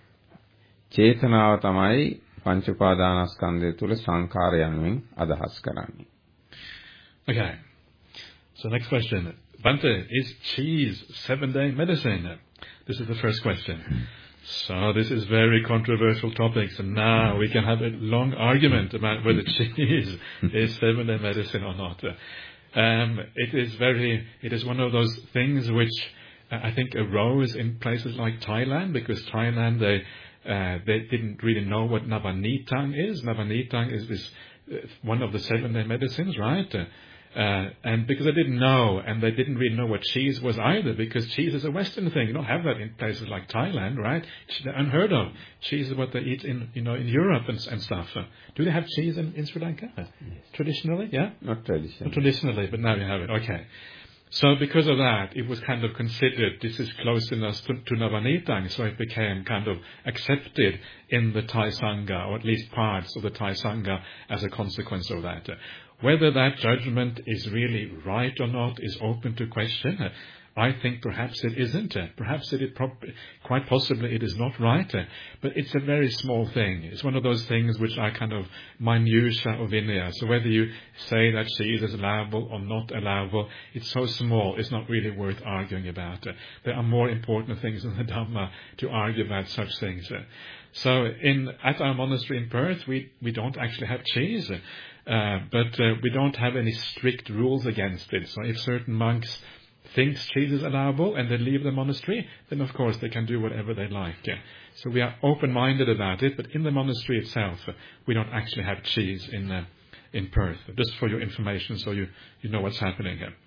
චේතනාව තමයි පංච උපාදානස්කන්ධය තුළ සංඛාර යනුවෙන් අදහස් කරන්නේ. Okay. So next question. Bhante, is cheese seven-day medicine? This is the first question. So this is very controversial topics, and now we can have a long argument about whether cheese is seven-day medicine or not. Um, it is very, it is one of those things which uh, I think arose in places like Thailand, because Thailand, they uh, they didn't really know what Navanitang is. Navanitang is this uh, one of the seven-day medicines, right? Uh, Uh, and because they didn't know, and they didn't really know what cheese was either, because cheese is a Western thing. You don't have that in places like Thailand, right? It's unheard of. Cheese is what they eat in, you know, in Europe and, and stuff. Uh, do they have cheese in, in Sri Lanka? Yes. Traditionally, yeah? Not traditionally. Not traditionally, but now you have it. Okay. So because of that, it was kind of considered this is close enough to, to Navanitang, so it became kind of accepted in the Thai Sangha, or at least parts of the Thai Sangha, as a consequence of that. Uh, Whether that judgment is really right or not is open to question. I think perhaps it isn't. Perhaps it is prob- quite possibly it is not right. But it's a very small thing. It's one of those things which are kind of minutiae of Vinaya. So whether you say that cheese is allowable or not allowable, it's so small, it's not really worth arguing about. There are more important things in the Dhamma to argue about such things. So in at our monastery in Perth, we, we don't actually have cheese. Uh, but uh, we don't have any strict rules against it. So if certain monks think cheese is allowable and they leave the monastery, then of course they can do whatever they like. Yeah. So we are open-minded about it, but in the monastery itself, uh, we don't actually have cheese in uh, in Perth. Just for your information, so you, you know what's happening here.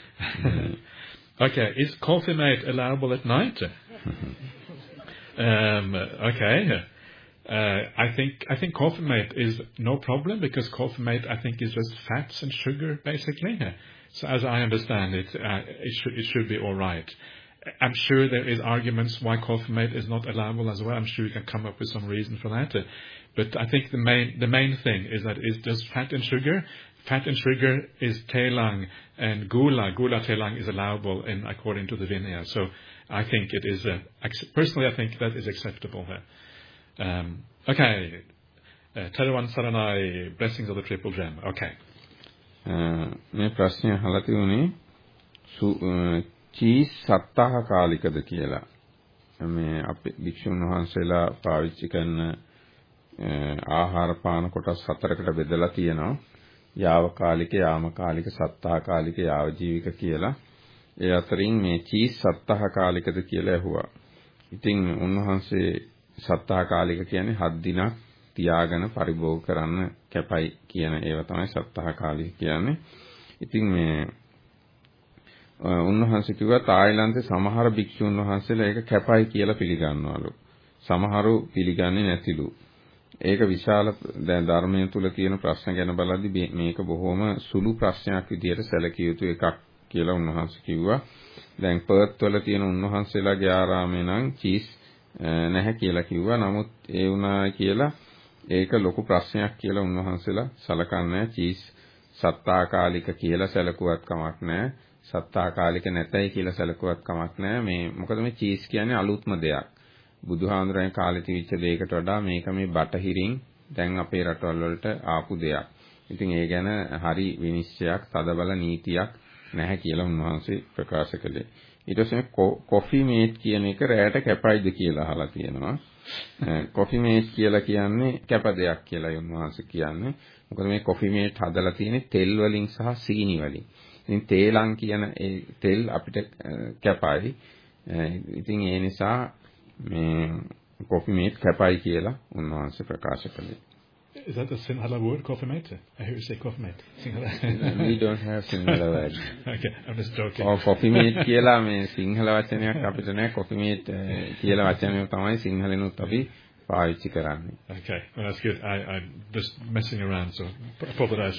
Okay, is coffee mate allowable at night? um, okay. Uh, I think I think coffee mate is no problem, because coffee mate I think is just fats and sugar basically. So as I understand it, uh, it should it should be all right. I'm sure there is arguments why coffee mate is not allowable as well. I'm sure you can come up with some reason for that. But I think the main the main thing is that it's just fat and sugar. Fat and sugar is telang, and gula gula telang is allowable in according to the Vinaya. So I think it is uh, personally I think that is acceptable there. Um, okay. Uh, Terawan Saranai, blessings of the Triple Gem. Okay. මේ ප්‍රශ්නය අහලා තියුනේ cheese සත්තාහ කාලිකද කියලා. මේ අපේ භික්ෂුන් වහන්සේලා පාවිච්චි කරන ආහාර පාන කොටස් හතරකට බෙදලා තියෙනවා. යාව කාලික, යාම කාලික, සත්තාහ කාලික, යාව ජීවික කියලා. ඒ අතරින් මේ චීස් සත්තාහ කාලිකද කියලා ඇහුවා. ඉතින් උන්වහන්සේ සත්තා කාලික කියන්නේ හත් දිනක් තියාගෙන පරිභෝග කරන්න කැපයි කියන ඒවා තමයි සත්තා කාලික කියන්නේ. ඉතින් මේ උන්වහන්සේ කිව්වා තායිලන්තේ සමහර භික්ෂුන් වහන්සේලා ඒක කැපයි කියලා පිළිගන්නවලු. සමහරු පිළිගන්නේ නැතිලු. ඒක විශාල දැන් ධර්මයේ තුල තියෙන ප්‍රශ්න ගැන බලද්දී මේක බොහොම සුළු ප්‍රශ්නයක් විදියට සැලකිය යුතු එකක් කියලා උන්වහන්සේ කිව්වා. දැන් පර්ත් වල තියෙන උන්වහන්සේලාගේ ආරාමේ නම් චීස් නැහැ කියලා කිව්වා. නමුත් ඒ වුණා කියලා ඒක ලොකු ප්‍රශ්නයක් කියලා උන්වහන්සේලා සලකන්නේ. චීස් සත්තාකාලික කියලා සැලකුවත් කමක් නැහැ. සත්තාකාලික නැතයි කියලා සැලකුවත් කමක් නැහැ. මේ මොකද මේ චීස් කියන්නේ අලුත්ම දෙයක්. බුදුහාමුදුරන් කාලේ තිබිච්ච දෙයකට වඩා මේක මේ බටහිරින් දැන් අපේ රටවල් වලට ආපු දෙයක්. ඉතින් ඒ ගැන හරි විනිශ්චයක්, තදබල නීතියක් නැහැ කියලා උන්වහන්සේ ප්‍රකාශ කළේ. ඊට පස්සේ කොෆි මේට් කියන එක රැයට කැපයිද කියලා අහලා තියෙනවා. කොෆි මේට් කියලා කියන්නේ කැප දෙයක් කියලා උන්වහන්සේ කියන්නේ. මොකද මේ කොෆි මේට් හදලා තියෙන්නේ තෙල් වලින් සහ සීනි වලින්. ඉතින් තේලං කියන ඒ තෙල් අපිට කැපයි. ඉතින් ඒ නිසා මේ කොෆි මේට් කැපයි කියලා උන්වහන්සේ ප්‍රකාශ කළේ. Is that a Sinhala word, coffee mate? I hear you say coffee mate. Sinhala. We don't have Sinhala word. Okay, I'm just joking. Oh, coffee mate කියලා මේ සිංහල වචනයක් අපිට නැහැ. coffee mate කියලා වචනය තමයි සිංහලෙනුත් අපි පාවිච්චි කරන්නේ. Okay, well that's good. I I'm just messing around, so apologize.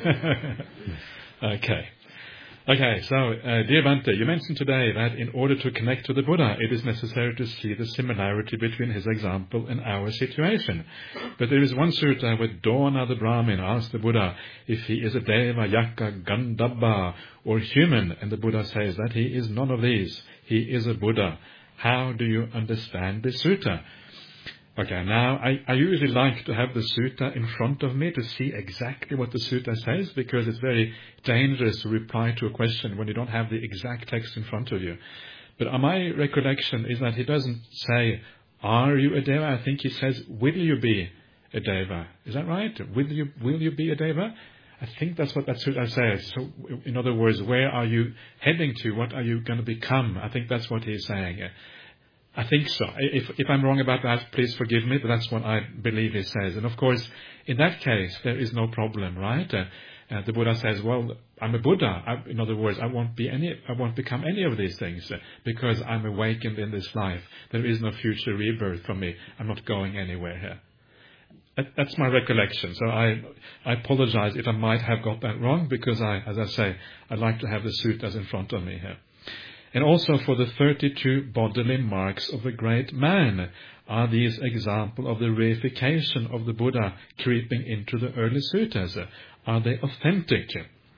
Okay. Okay, so, uh, dear Bhante, you mentioned today that in order to connect to the Buddha, it is necessary to see the similarity between his example and our situation. But there is one sutta where Dona the Brahmin asked the Buddha if he is a Deva, Yaka, Gandhabba, or human, and the Buddha says that he is none of these. He is a Buddha. How do you understand this sutta? Okay, now I, I usually like to have the sutta in front of me to see exactly what the sutta says, because it's very dangerous to reply to a question when you don't have the exact text in front of you. But my recollection is that he doesn't say, are you a deva? I think he says, will you be a deva? Is that right? Will you, will you be a deva? I think that's what that sutta says. So, in other words, where are you heading to? What are you going to become? I think that's what he's saying. I think so. If, if I'm wrong about that, please forgive me, but that's what I believe he says. And of course, in that case, there is no problem, right? Uh, uh, the Buddha says, well, I'm a Buddha. I, in other words, I won't be any, I won't become any of these things uh, because I'm awakened in this life. There is no future rebirth for me. I'm not going anywhere here. That, that's my recollection. So I, I apologize if I might have got that wrong, because I, as I say, I like to have the suttas in front of me here. And also for the thirty-two bodily marks of a great man, are these example of the reification of the Buddha creeping into the early suttas? Are they authentic?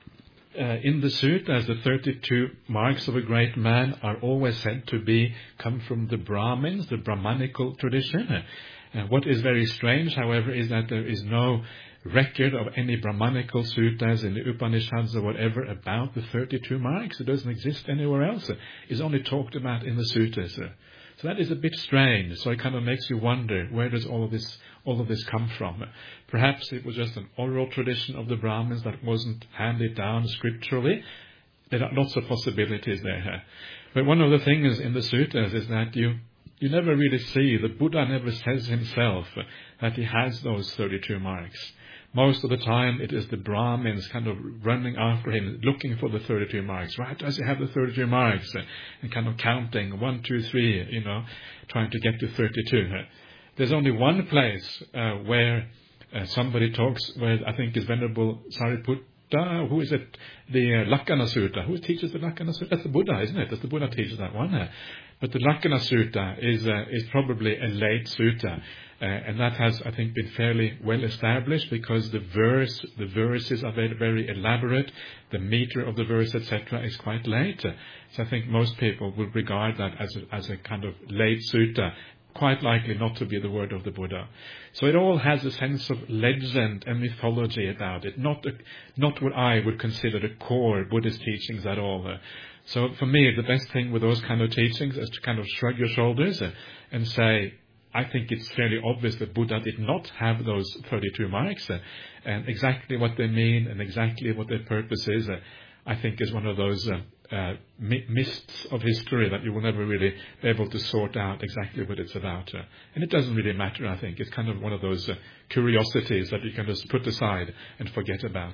Uh, in the suttas, the thirty-two marks of a great man are always said to be come from the Brahmins, the Brahmanical tradition. Uh, what is very strange, however, is that there is no record of any Brahmanical suttas in the Upanishads or whatever about the thirty-two marks. It doesn't exist anywhere else. It's only talked about in the suttas. So that is a bit strange. So it kind of makes you wonder, where does all of this all of this come from? Perhaps it was just an oral tradition of the Brahmins that wasn't handed down scripturally. There are lots of possibilities there. But one of the things in the suttas is that you you never really see, the Buddha never says himself that he has those thirty-two marks. Most of the time, it is the Brahmins kind of running after him, looking for the thirty-two marks. Right? Does he have the thirty-two marks? And kind of counting, one, two, three, you know, trying to get to thirty-two. There's only one place uh, where uh, somebody talks, where I think is Venerable Sariputta. Who is it? The uh, Lakkhana Sutta. Who teaches the Lakkhana Sutta? That's the Buddha, isn't it? That's the Buddha teaches that one. Uh, but the Lakkhana Sutta is uh, is probably a late sutta. Uh, and that has, I think, been fairly well established, because the verse, the verses are very, very elaborate. The meter of the verse, et cetera, is quite late. Uh, so I think most people would regard that as a, as a kind of late sutta, quite likely not to be the word of the Buddha. So it all has a sense of legend and mythology about it, not a, not what I would consider the core Buddhist teachings at all. Uh, so for me, the best thing with those kind of teachings is to kind of shrug your shoulders uh, and say, I think it's fairly obvious that Buddha did not have those thirty-two marks, uh, and exactly what they mean and exactly what their purpose is, uh, I think is one of those uh, uh, mists of history that you will never really be able to sort out exactly what it's about. Uh, and it doesn't really matter, I think. It's kind of one of those uh, curiosities that you can just put aside and forget about.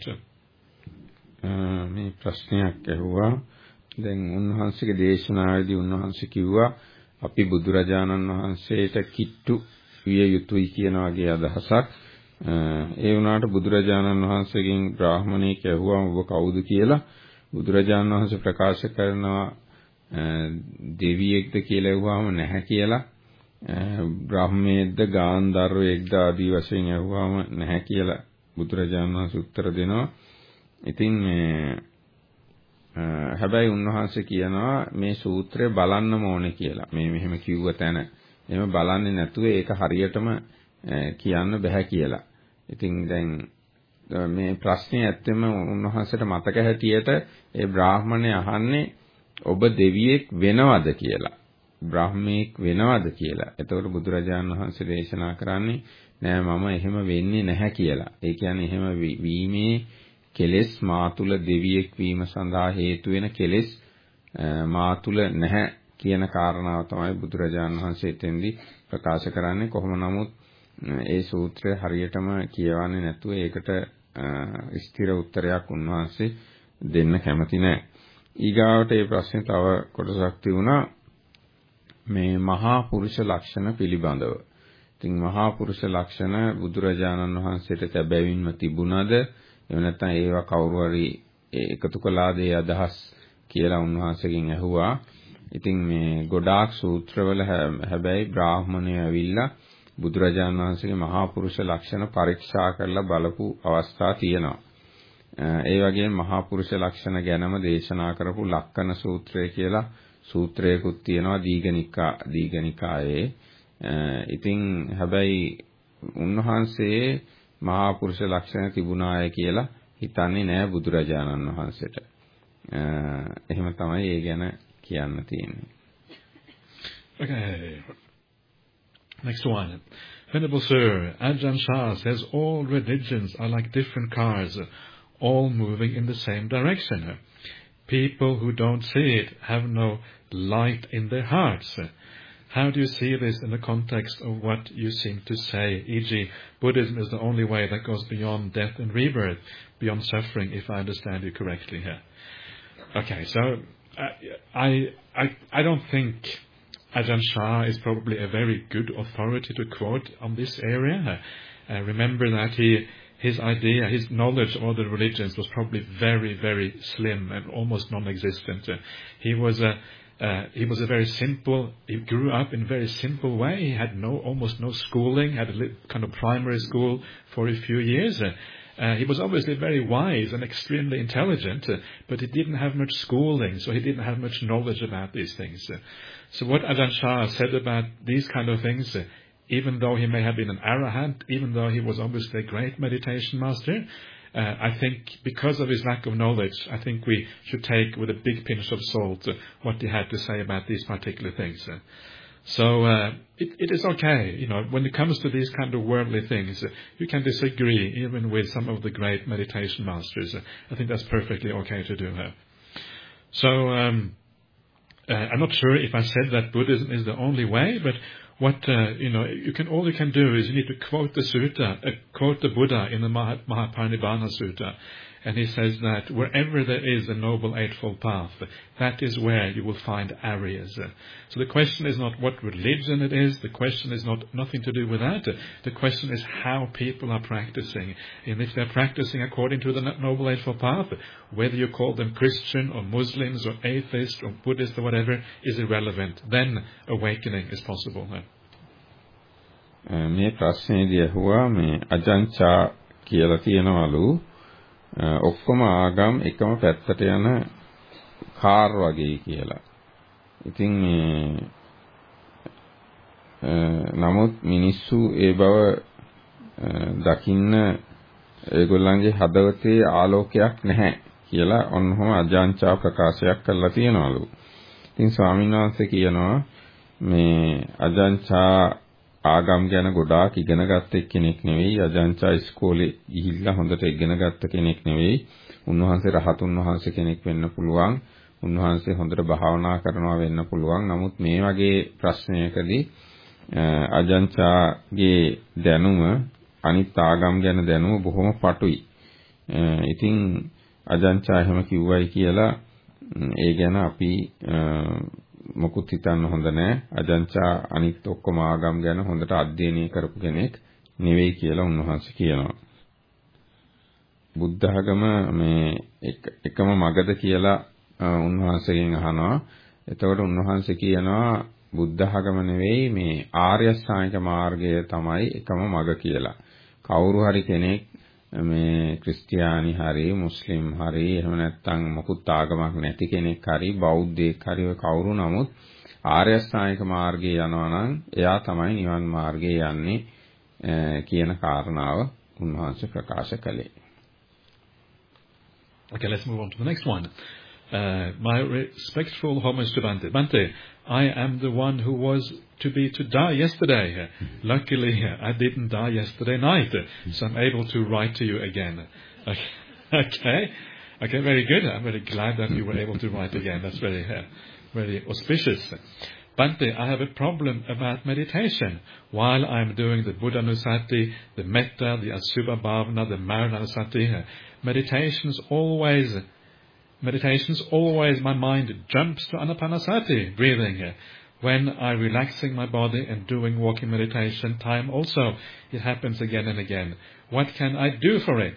Uh. මේ ප්‍රශ්නයක් ඇහුවා. දැන් උන්වහන්සේගේ දේශනාවේදී උන්වහන්සේ කිව්වා අපි බුදුරජාණන් වහන්සේට කිට්ටු විය යුතුයි කියන වගේ අදහසක්. ඒ වුණාට බුදුරජාණන් වහන්සේගෙන් බ්‍රාහමණයෙක් ඇහුවාම ඔබ කවුද කියලා බුදුරජාණන් වහන්සේ ප්‍රකාශ කරනවා දෙවියෙක්ද කියලා ඇහුවාම නැහැ කියලා. බ්‍රාහ්මණයෙක්ද ගාන්ධර්වයෙක්ද ආදී වශයෙන් ඇහුවාම නැහැ කියලා බුදුරජාණන් වහන්සේ උත්තර දෙනවා. ඉතින් මේ හැබැයි උන්වහන්සේ කියනවා මේ සූත්‍රය බලන්නම ඕනේ කියලා. මේ මෙහෙම කිව්ව තැන එහෙම බලන්නේ නැතුව ඒක හරියටම කියන්න බෑ කියලා. ඉතින් දැන් මේ ප්‍රශ්නේ ඇත්තම උන්වහන්සේට මතක හැටියට ඒ බ්‍රාහ්මණය අහන්නේ ඔබ දෙවියෙක් වෙනවද කියලා. බ්‍රාහ්මණයෙක් වෙනවද කියලා. එතකොට බුදුරජාණන් වහන්සේ දේශනා කරන්නේ නෑ මම එහෙම වෙන්නේ නැහැ කියලා. ඒ කියන්නේ එහෙම වීමේ කෙලෙස් මා තුල දෙවියෙක් වීම සඳහා හේතු වෙන කෙලෙස් මා තුල නැහැ කියන කාරණාව තමයි බුදුරජාණන් වහන්සේ එතෙන්දී ප්‍රකාශ කරන්නේ. කොහොම නමුත් ඒ සූත්‍රය හරියටම කියවන්නේ නැතුව ඒකට ස්ථිර උත්තරයක් උන්වහන්සේ දෙන්න කැමති නැහැ. ඊගාවට මේ ප්‍රශ්නේ තව කොටසක් තිබුණා මේ මහා පුරුෂ ලක්ෂණ පිළිබඳව. ඉතින් මහා පුරුෂ ලක්ෂණ බුදුරජාණන් වහන්සේට තැබැවින්ම තිබුණාද? එහෙම නැත්නම් ඒවා කවුරු හරි එකතු කළාද ඒ අදහස් කියලා උන්වහන්සේගෙන් ඇහුවා. ඉතින් මේ ගොඩාක් සූත්‍රවල හැබැයි බ්‍රාහ්මණය ඇවිල්ලා බුදුරජාණන් වහන්සේගේ මහා පුරුෂ ලක්ෂණ පරීක්ෂා කරලා බලපු අවස්ථා තියෙනවා. ඒ වගේම මහා පුරුෂ ලක්ෂණ ගැනම දේශනා කරපු ලක්කන සූත්‍රය කියලා සූත්‍රයකුත් තියෙනවා දීඝනිකා දීඝනිකායේ. ඉතින් හැබැයි උන්වහන්සේ මහා පුරුෂ ලක්ෂණ තිබුණාය කියලා හිතන්නේ නෑ බුදුරජාණන් වහන්සේට. එහෙම තමයි ඒ ගැන කියන්න තියෙන්නේ. Okay. Next one. Venerable Sir, Ajahn Chah says all religions are like different cars, all moving in the same direction. People who don't see it have no light in their hearts. How do you see this in the context of what you seem to say, for example, Buddhism is the only way that goes beyond death and rebirth, beyond suffering, if I understand you correctly here? Okay, so uh, I, I, I don't think Ajahn Chah is probably a very good authority to quote on this area. Uh, remember that he, his idea, his knowledge of other religions was probably very, very slim and almost non-existent. Uh, he was a uh, he was a very simple. He grew up in a very simple way. He had no almost no schooling. Had a little, kind of primary school for a few years. Uh, Uh, he was obviously very wise and extremely intelligent, uh, but he didn't have much schooling, so he didn't have much knowledge about these things. Uh, so what Ajahn Chah said about these kind of things, uh, even though he may have been an arahant, even though he was obviously a great meditation master, uh, I think because of his lack of knowledge, I think we should take with a big pinch of salt uh, what he had to say about these particular things. Uh, So uh, it, it is okay, you know, when it comes to these kind of worldly things, uh, you can disagree even with some of the great meditation masters. Uh, I think that's perfectly okay to do that. So um, uh, I'm not sure if I said that Buddhism is the only way, but what uh, you know, you can all you can do is you need to quote the sutta, uh, quote the Buddha in the Maha, Mahaparinibbana Sutta. And he says that wherever there is a noble eightfold path, that is where you will find areas. So the question is not what religion it is. The question is not nothing to do with that. The question is how people are practicing. And if they're practicing according to the noble eightfold path, whether you call them Christian or Muslims or atheist or Buddhist or whatever is irrelevant. Then awakening is possible. මේ ප්‍රශ්නේදී අහුවා මේ අජංචා කියලා තියෙනවලු ඔක්කොම ආගම් එකම පැත්තට යන car වගේ කියලා. ඉතින් මේ නමුත් මිනිස්සු ඒ බව දකින්න ඒගොල්ලන්ගේ හදවතේ ආලෝකයක් නැහැ කියලා ඔන්නෝම අජාන්චා ප්‍රකාශයක් කරලා තියෙනවලු. ඉතින් ස්වාමීන් වහන්සේ කියනවා මේ අජාන්චා ආගම් ගැන ගොඩාක් ඉගෙන ගත්ත කෙනෙක් නෙවෙයි. අජාන්චා ඉස්කෝලේ ගිහිල්ලා හොඳට ඉගෙන ගත්ත කෙනෙක් නෙවෙයි. උන්වහන්සේ රහතුන් වහන්සේ කෙනෙක් වෙන්න පුළුවන්. උන්වහන්සේ හොඳට භාවනා කරනවා වෙන්න පුළුවන්. නමුත් මේ වගේ ප්‍රශ්නයකදී අජාන්චාගේ දැනුම අනිත් ආගම් ගැන දැනුම බොහොම පටුයි. ඉතින් අජාන්චා එහෙම කිව්වයි කියලා ඒ ගැන අපි මොකුත් හිතන්න හොඳ නැහැ. අජංචා අනිත් ඔක්කොම ආගම් ගැන හොඳට අධ්‍යයනය කරපු කෙනෙක් නෙවෙයි කියලා උන්වහන්සේ කියනවා. බුද්ධ ආගම මේ එකම මගද කියලා උන්වහන්සේගෙන් අහනවා. එතකොට උන්වහන්සේ කියනවා බුද්ධ ආගම නෙවෙයි මේ ආර්ය අෂ්ටාංගික මාර්ගය තමයි එකම මග කියලා. කවුරු හරි කෙනෙක් මේ ක්‍රිස්තියානි හරි මුස්ලිම් හරි එහෙම නැත්නම් මොකුත් ආගමක් නැති කෙනෙක් හරි බෞද්ධයෙක් හරි කවුරු නමුත් ආර්ය අෂ්ටාංගික මාර්ගයේ යනවා නම් එයා තමයි නිවන් මාර්ගයේ යන්නේ කියන කාරණාව උන්වහන්සේ ප්‍රකාශ කළේ. Okay, let's move on to the next one. Uh, my respectful homage to Bhante. Bhante, I am the one who was to be to die yesterday. Luckily, I didn't die yesterday night, so I'm able to write to you again. Okay, okay, okay, very good. I'm very glad that you were able to write again. That's very, uh, very auspicious. Bhante, I have a problem about meditation. While I'm doing the Buddhanusati, the Metta, the Asubha Bhavana, the Maranasati, meditations always, meditations always, my mind jumps to Anapanasati, breathing. When I'm relaxing my body and doing walking meditation time also, it happens again and again. What can I do for it?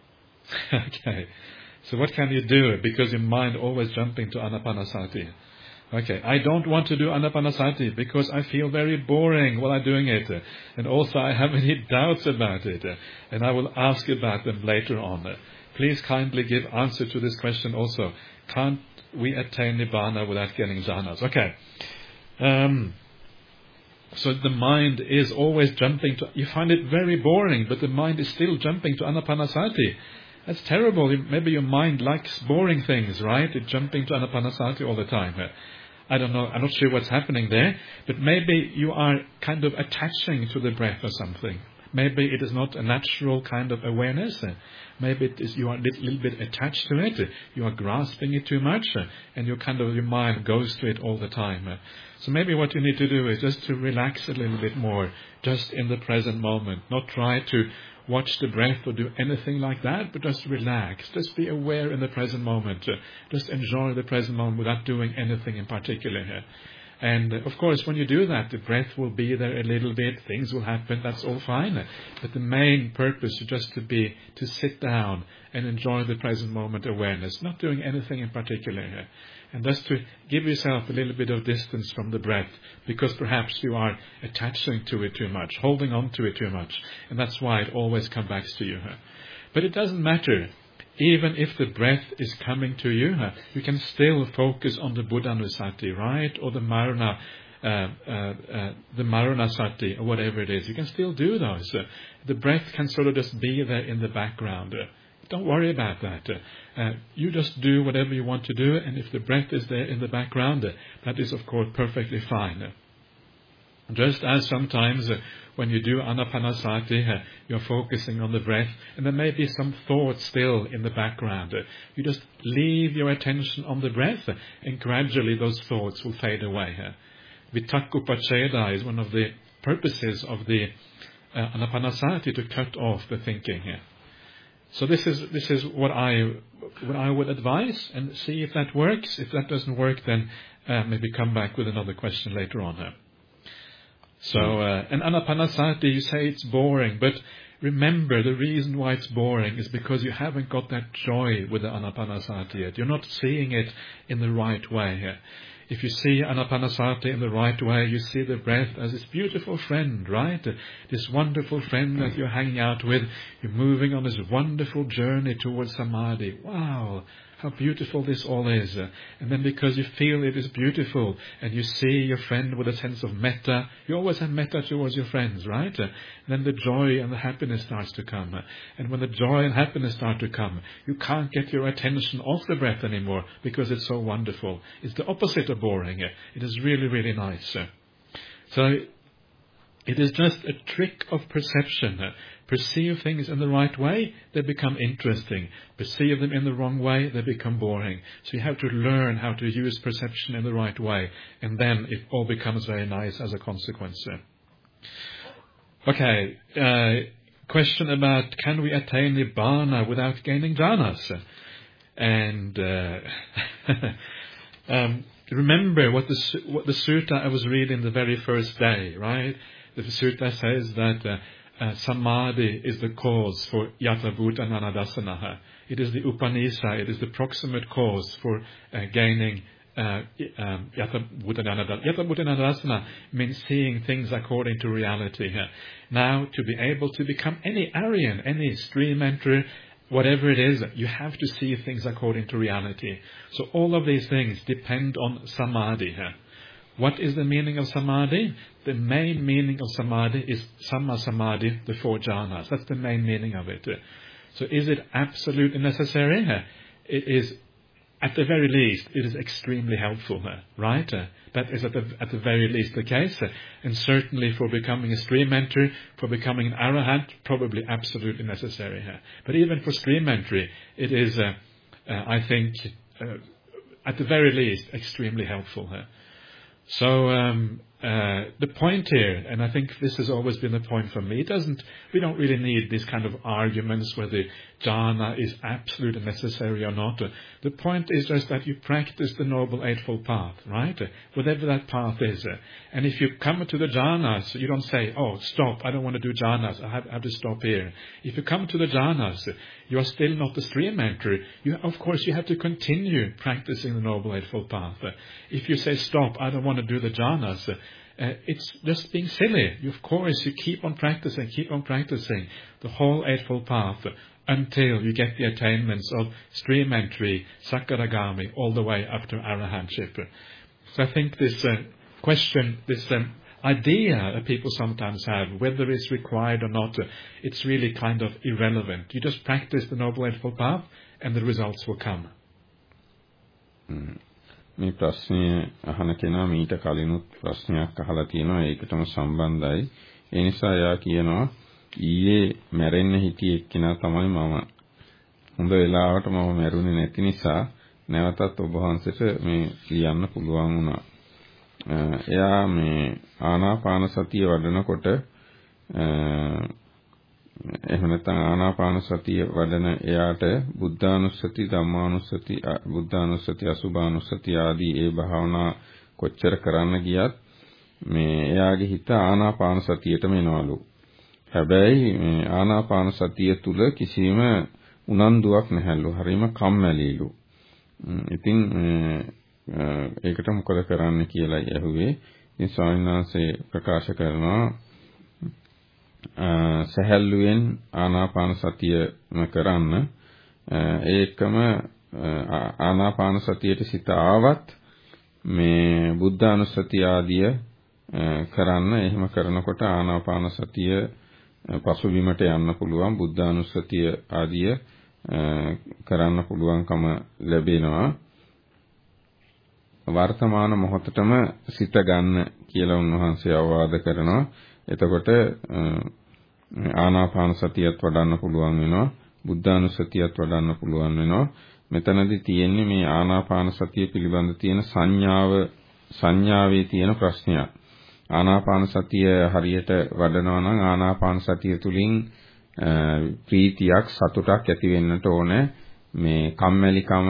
Okay, so what can you do? Because your mind always jumping to Anapanasati. Okay, I don't want to do Anapanasati because I feel very boring while I'm doing it. And also I have many doubts about it. And I will ask about them later on. Please kindly give answer to this question also. Can't we attain Nibbana without getting jhanas? Okay. Um, so the mind is always jumping to... You find it very boring, but the mind is still jumping to Anapanasati. That's terrible. Maybe your mind likes boring things, right? It's jumping to Anapanasati all the time. I don't know. I'm not sure what's happening there. But maybe you are kind of attaching to the breath or something. Maybe it is not a natural kind of awareness. Maybe it is you are a little, little bit attached to it. You are grasping it too much. And your kind of your mind goes to it all the time. So maybe what you need to do is just to relax a little bit more. Just in the present moment. Not try to watch the breath or do anything like that, but just relax. Just be aware in the present moment. Just enjoy the present moment without doing anything in particular here. And uh, of course, when you do that, the breath will be there a little bit. Things will happen. That's all fine. But the main purpose is just to be, to sit down and enjoy the present moment awareness, not doing anything in particular here. And just to give yourself a little bit of distance from the breath, because perhaps you are attaching to it too much, holding on to it too much. And that's why it always comes back to you. Huh? But it doesn't matter. Even if the breath is coming to you, huh, you can still focus on the Buddhanusati, right? Or the Marana, uh, uh, uh, the Maranasati, or whatever it is. You can still do those. Uh, the breath can sort of just be there in the background. Uh, don't worry about that. Uh, uh, you just do whatever you want to do, and if the breath is there in the background, uh, that is, of course, perfectly fine. Uh, Just as sometimes uh, when you do Anapanasati, uh, you're focusing on the breath, and there may be some thoughts still in the background. Uh, you just leave your attention on the breath, uh, and gradually those thoughts will fade away. Uh, Vitakupacheda is one of the purposes of the uh, Anapanasati, to cut off the thinking here. So this is this is what I what I would advise, and see if that works. If that doesn't work, then uh, maybe come back with another question later on. Uh. So, uh, and Anapanasati, you say it's boring, but remember the reason why it's boring is because you haven't got that joy with the Anapanasati yet. You're not seeing it in the right way. If you see Anapanasati in the right way, you see the breath as this beautiful friend, right? This wonderful friend that you're hanging out with. You're moving on this wonderful journey towards Samadhi. Wow! How beautiful this all is. And then because you feel it is beautiful, and you see your friend with a sense of metta, you always have metta towards your friends, right? And then the joy and the happiness starts to come. And when the joy and happiness start to come, you can't get your attention off the breath anymore, because it's so wonderful. It's the opposite of boring. It is really, really nice. So it is just a trick of perception. Perceive things in the right way, they become interesting. Perceive them in the wrong way, they become boring. So you have to learn how to use perception in the right way, and then it all becomes very nice as a consequence. Okay, uh, question about, can we attain Nibbana without gaining jhanas? And uh, um, remember what the, what the sutta I was reading the very first day, right? The sutta says that uh, uh, samadhi is the cause for yata bhuta nanadasana. It is the upanisa, it is the proximate cause for uh, gaining uh, um, yata bhuta nanadasana. Yata bhuta nanadasana means seeing things according to reality. Now, to be able to become any Aryan, any stream enterer, whatever it is, you have to see things according to reality. So all of these things depend on samadhi. What is the meaning of samadhi? The main meaning of samadhi is samma samadhi, the four jhanas. That's the main meaning of it. So is it absolutely necessary? It is, at the very least, it is extremely helpful, right? That is at the, at the very least the case. And certainly for becoming a stream entry, for becoming an arahant, probably absolutely necessary. But even for stream entry, it is, uh, uh, I think, uh, at the very least, extremely helpful. So um, uh, the point here, and I think this has always been the point for me, it doesn't, we don't really need these kind of arguments whether jhana is absolutely necessary or not. The point is just that you practice the Noble Eightfold Path, right? Whatever that path is. And if you come to the jhanas, you don't say, oh, stop, I don't want to do jhanas, I have, I have to stop here. If you come to the jhanas, you are still not the stream entry. You, of course, you have to continue practicing the Noble Eightfold Path. If you say, stop, I don't want to do the jhanas, Uh, it's just being silly. You, of course, you keep on practicing, keep on practicing the whole Eightfold Path until you get the attainments of stream entry, Sakaragami, all the way up to arahantship. So I think this uh, question, this um, idea that people sometimes have, whether it's required or not, uh, it's really kind of irrelevant. You just practice the Noble Eightfold Path and the results will come. Mm. මේ ප්‍රශ්නය අහන කෙනා මීට කලිනුත් ප්‍රශ්නයක් අහලා තියෙනවා ඒකටම සම්බන්ධයි. ඒ නිසා එයා කියනවා ඊයේ මැරෙන්න හිටියේ එක්කෙනා තමයි මම. හොඳ වෙලාවට මම මැරුණේ නැති නිසා නැවතත් ඔබ වහන්සේට මේ ලියන්න පුළුවන් වුණා. එයා මේ ආනාපාන සතිය වඩනකොට එහෙම නැත්නම් ආනාපාන සතිය වඩන එයාට බුද්ධානුස්සති ධම්මානුස්සති බුද්ධානුස්සති අසුභානුස්සති ආදී ඒ භාවනා කොච්චර කරන්න ගියත් මේ එයාගේ හිත ආනාපාන සතියටම එනවලු. හැබැයි මේ ආනාපාන සතිය තුල කිසිම උනන්දුවක් නැහැලු. හරිම කම්මැලිලු. ඉතින් ඒකට මොකද කරන්න කියලා ඇහුවේ. ඉතින් ස්වාමීන් වහන්සේ ප්‍රකාශ කරනවා සහැල්ලුවෙන් ආනාපාන සතියම කරන්න. ඒකම ආනාපාන සතියට සිත ආවත් මේ බුද්ධානුස්සතිය ආදිය කරන්න. එහෙම කරනකොට ආනාපාන සතිය පසුබිමට යන්න පුළුවන්. බුද්ධානුස්සතිය ආදිය කරන්න පුළුවන්කම ලැබෙනවා. වර්තමාන මොහොතටම සිත ගන්න කියලා උන්වහන්සේ අවවාද කරනවා. එතකොට ආනාපාන සතියත් වඩන්න පුළුවන් වෙනවා. බුද්ධානුස්සතියත් වඩන්න පුළුවන් වෙනවා. මෙතනදී තියෙන්නේ මේ ආනාපාන සතිය පිළිබඳ තියෙන සංඥාව සංඥාවේ තියෙන ප්‍රශ්නයක්. ආනාපාන සතිය හරියට වඩනවා නම් ආනාපාන සතිය තුලින් ප්‍රීතියක් සතුටක් ඇති වෙන්නට ඕනේ. මේ කම්මැලිකම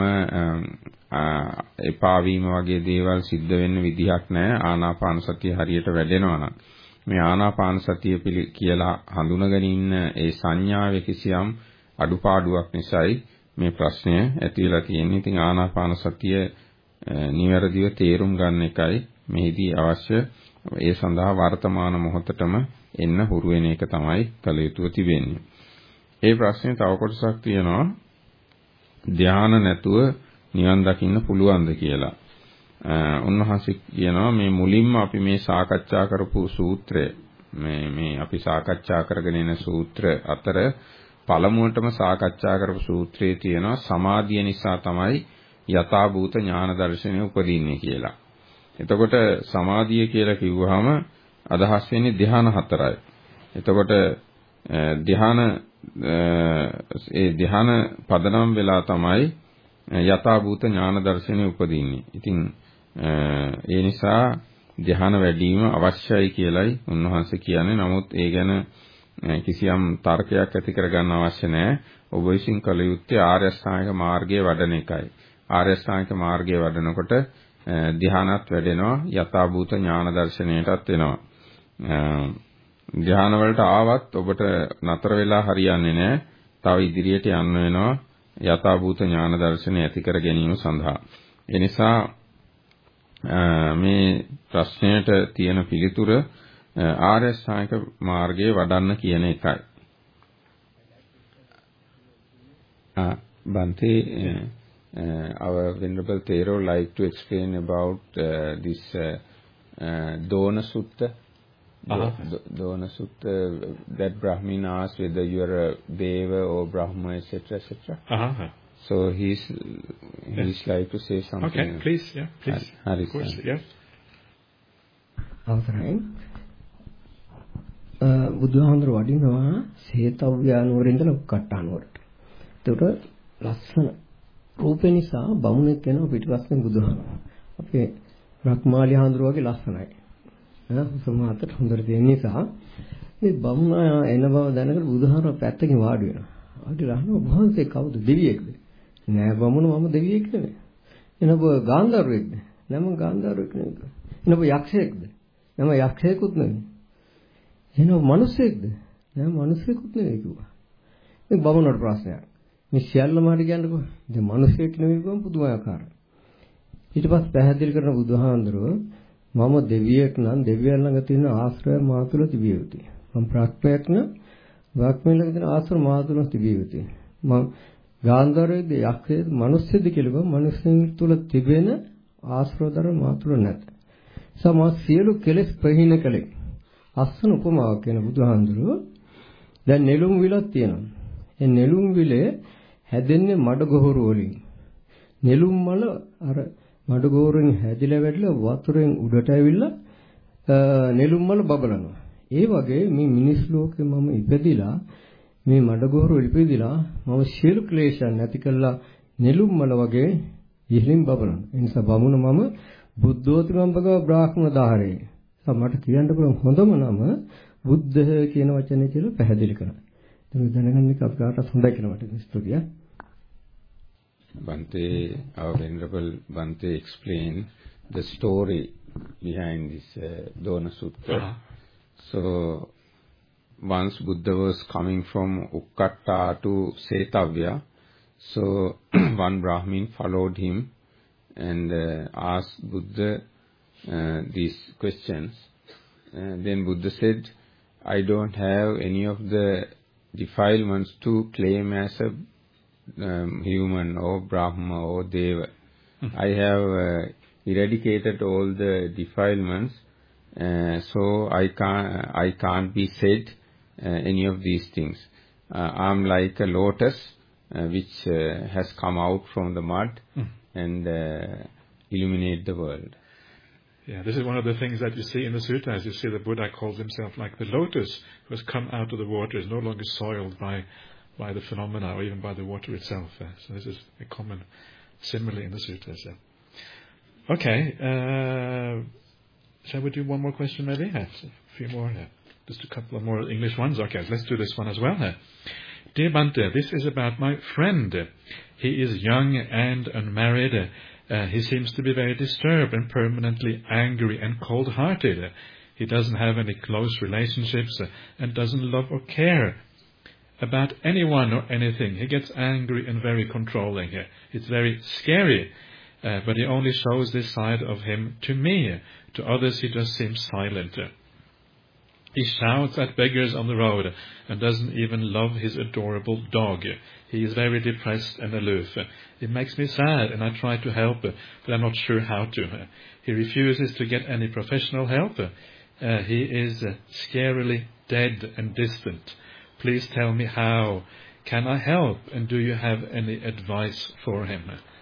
එපා වීම වගේ දේවල් සිද්ධ වෙන්න විදිහක් නැහැ. ආනාපාන සතිය හරියට වැඩෙනවා නම් මේ ආනාපාන සතිය කියලා හඳුනගෙන ඉන්න ඒ සංඥාවේ කිසියම් අඩුපාඩුවක් නිසායි මේ ප්‍රශ්නය ඇති වෙලා තියෙන්නේ. ඉතින් ආනාපාන සතිය නිවැරදිව තේරුම් ගන්න එකයි මෙහිදී අවශ්‍ය. ඒ සඳහා වර්තමාන මොහොතටම එන්න හුරු වෙන එක තමයි කළ යුතුව තිබෙන්නේ. ඒ ප්‍රශ්නේ තව කොටසක් තියෙනවා. ධානය නැතුව නිවන් දකින්න පුළුවන්ද කියලා. උන්වහන්සේ කියනවා මේ මුලින්ම අපි මේ සාකච්ඡා කරපු සූත්‍රය මේ මේ අපි සාකච්ඡා කරගෙන යන සූත්‍ර අතර පළමුවටම සාකච්ඡා කරපු සූත්‍රයේ තියෙනවා සමාධිය නිසා තමයි යථාභූත ඥාන දර්ශනය උපදින්නේ කියලා. එතකොට සමාධිය කියලා කිව්වහම අදහස් වෙන්නේ ධ්‍යාන හතරයි. එතකොට ධ්‍යාන ඒ ධ්‍යාන පදනම් වෙලා තමයි යථාභූත ඥාන දර්ශනය උපදින්නේ. ඉතින් ඒ නිසා ධ්‍යාන වැඩිම අවශ්‍යයි කියලයි උන්වහන්සේ කියන්නේ. නමුත් ඒ ගැන කිසියම් තර්කයක් ඇති කරගන්න අවශ්‍ය නැහැ. ඔබ විසින් කළ යුත්තේ ආර්ය අෂ්ටාංගික මාර්ගයේ වඩන එකයි. ආර්ය අෂ්ටාංගික මාර්ගයේ වඩනකොට ධ්‍යානත් වැඩෙනවා, යථාභූත ඥාන දර්ශනයටත් වෙනවා. ධ්‍යාන වලට ආවත් ඔබට නතර වෙලා හරියන්නේ නැහැ. තව ඉදිරියට යන්න වෙනවා යථාභූත ඥාන දර්ශනය ඇති කර ගැනීම සඳහා. ඒ නිසා මේ ප්‍රශ්නයට තියෙන පිළිතුර ආර්ය ශ්‍රාණික මාර්ගයේ වඩන්න කියන එකයි. Uh, Bhante, uh, uh, our Venerable Thero like to explain about uh, this uh, uh, Dona Sutta. Uh-huh. Do, Dona Sutta, that Brahmin asked whether you are a Deva or Brahma, et cetera, et cetera. Uh-huh. So he's he's yeah. like to say something. Okay, please, yeah, please. Hari, of course, yeah. අවසරයි. බුදුහාමුදුර වඩිනවා සේතව්‍යානුවර ඉඳලා උක්කට්ටානුවරට. ඒකට ලස්සන රූපේ නිසා බමුණෙක් වෙනවා පිටිපස්සෙන් බුදුහාමුදුර. අපේ රක්මාලි හාමුදුරුව වගේ ලස්සනයි. ඈ සමාතට හොඳට තියෙන නිසා මේ බමුණා එන බව දැනගෙන බුදුහාමුදුර පැත්තකින් වාඩි වෙනවා. වාඩිලා අහනවා වහන්සේ කවුද? දෙවියෙක්ද? නෑ බමුණ මම දෙවියෙක් නෙමෙයි. එනබ ගාන්ධාරුවෙක්ද? නෑ මම ගාන්ධාරුවෙක් නෙමෙයි. එනබ යක්ෂයෙක්ද? නෑ මම යක්ෂයෙකුත් නෙමෙයි. එනබ මිනිසෙක්ද? නෑ මිනිසෙකුත් නෙමෙයි කිව්වා. මේ බමුණට ප්‍රශ්නයක්. මේ සියල්ලම හරි කියන්නකෝ. දැන් මිනිසෙක් නෙමෙයි කිව්වම පුදුමාකාරයි. ඊට පස්සේ පැහැදිලි කරන බුදුහාඳුරෝ මම දෙවියෙක් නම් දෙවියන් ළඟ තියෙන ආශ්‍රය මා තුළ තිබිය යුතුයි. මම ප්‍රඥාවක් නම් ප්‍රඥාවෙන් ළඟ තියෙන ආශ්‍රය මා තුළ තිබිය යුතුයි. මම ගාන්ධාරයේද යක්ෂයේද මිනිස්සෙද කියලා මිනිස්සුන් තුළ තිබෙන ආශ්‍රයදර මා තුළ නැත. සම සියලු කෙලෙස් ප්‍රහීන කලේ. අස්සන උපමාවක් කියන බුදුහාඳුරෝ දැන් නෙළුම් විලක් තියෙනවා. ඒ නෙළුම් විලේ හැදෙන්නේ මඩ ගොහරු වලින්. නෙළුම් මල අර මඩ ගොහරුෙන් හැදිලා වැටලා වතුරෙන් උඩට ඇවිල්ලා නෙළුම් මල බබලනවා. ඒ වගේ මේ මිනිස් ලෝකේ මම ඉපදිලා මේ මඩ ගොහරු ඉපදිලා මම සියලු ක්ලේශයන් නැති කළා නෙළුම් මල වගේ ඉහළින් බබලනවා. ඒ නිසා බමුණ මම බුද්ධෝත්තරම් භගව බ්‍රාහ්මණ ධාරේ. මට කියන්න පුළුවන් හොඳම නම බුද්ධ කියන වචනේ කියලා පැහැදිලි කරා. ඒක දැනගන්න එක අපිට හොඳයි කියලා මට ස්තුතියි. Bhante, our Venerable Bhante explained the story behind this uh, Dona Sutta. Uh-huh. So, once Buddha was coming from Ukkatta to Setavya, so one Brahmin followed him and uh, asked Buddha uh, these questions. Uh, then Buddha said, I don't have any of the defilements to claim as a um, human or Brahma or Deva. Mm-hmm. I have uh, eradicated all the defilements, uh, so I can't, I can't be said uh, any of these things. Uh, I'm like a lotus uh, which uh, has come out from the mud mm. and uh, illuminate the world. Yeah, this is one of the things that you see in the sutras. You see the Buddha calls himself like the lotus who has come out of the water, is no longer soiled by by the phenomena or even by the water itself. Uh, so this is a common simile in the sutras. Uh. Okay, uh, shall we do one more question maybe? Uh, a few more. Uh, just a couple of more English ones. Okay, let's do this one as well. Uh. Dear Bhante, this is about my friend. He is young and unmarried. Uh, Uh, he seems to be very disturbed and permanently angry and cold-hearted. Uh, he doesn't have any close relationships uh, and doesn't love or care about anyone or anything. He gets angry and very controlling. Uh, it's very scary, uh, but he only shows this side of him to me. Uh, to others, he just seems silent. Uh, he shouts at beggars on the road and doesn't even love his adorable dog. Uh, He is very depressed and aloof. It makes me sad and I try to help, but I'm not sure how to. He refuses to get any professional help. Uh, he is scarily dead and distant. Please tell me how. Can I help? And do you have any advice for him?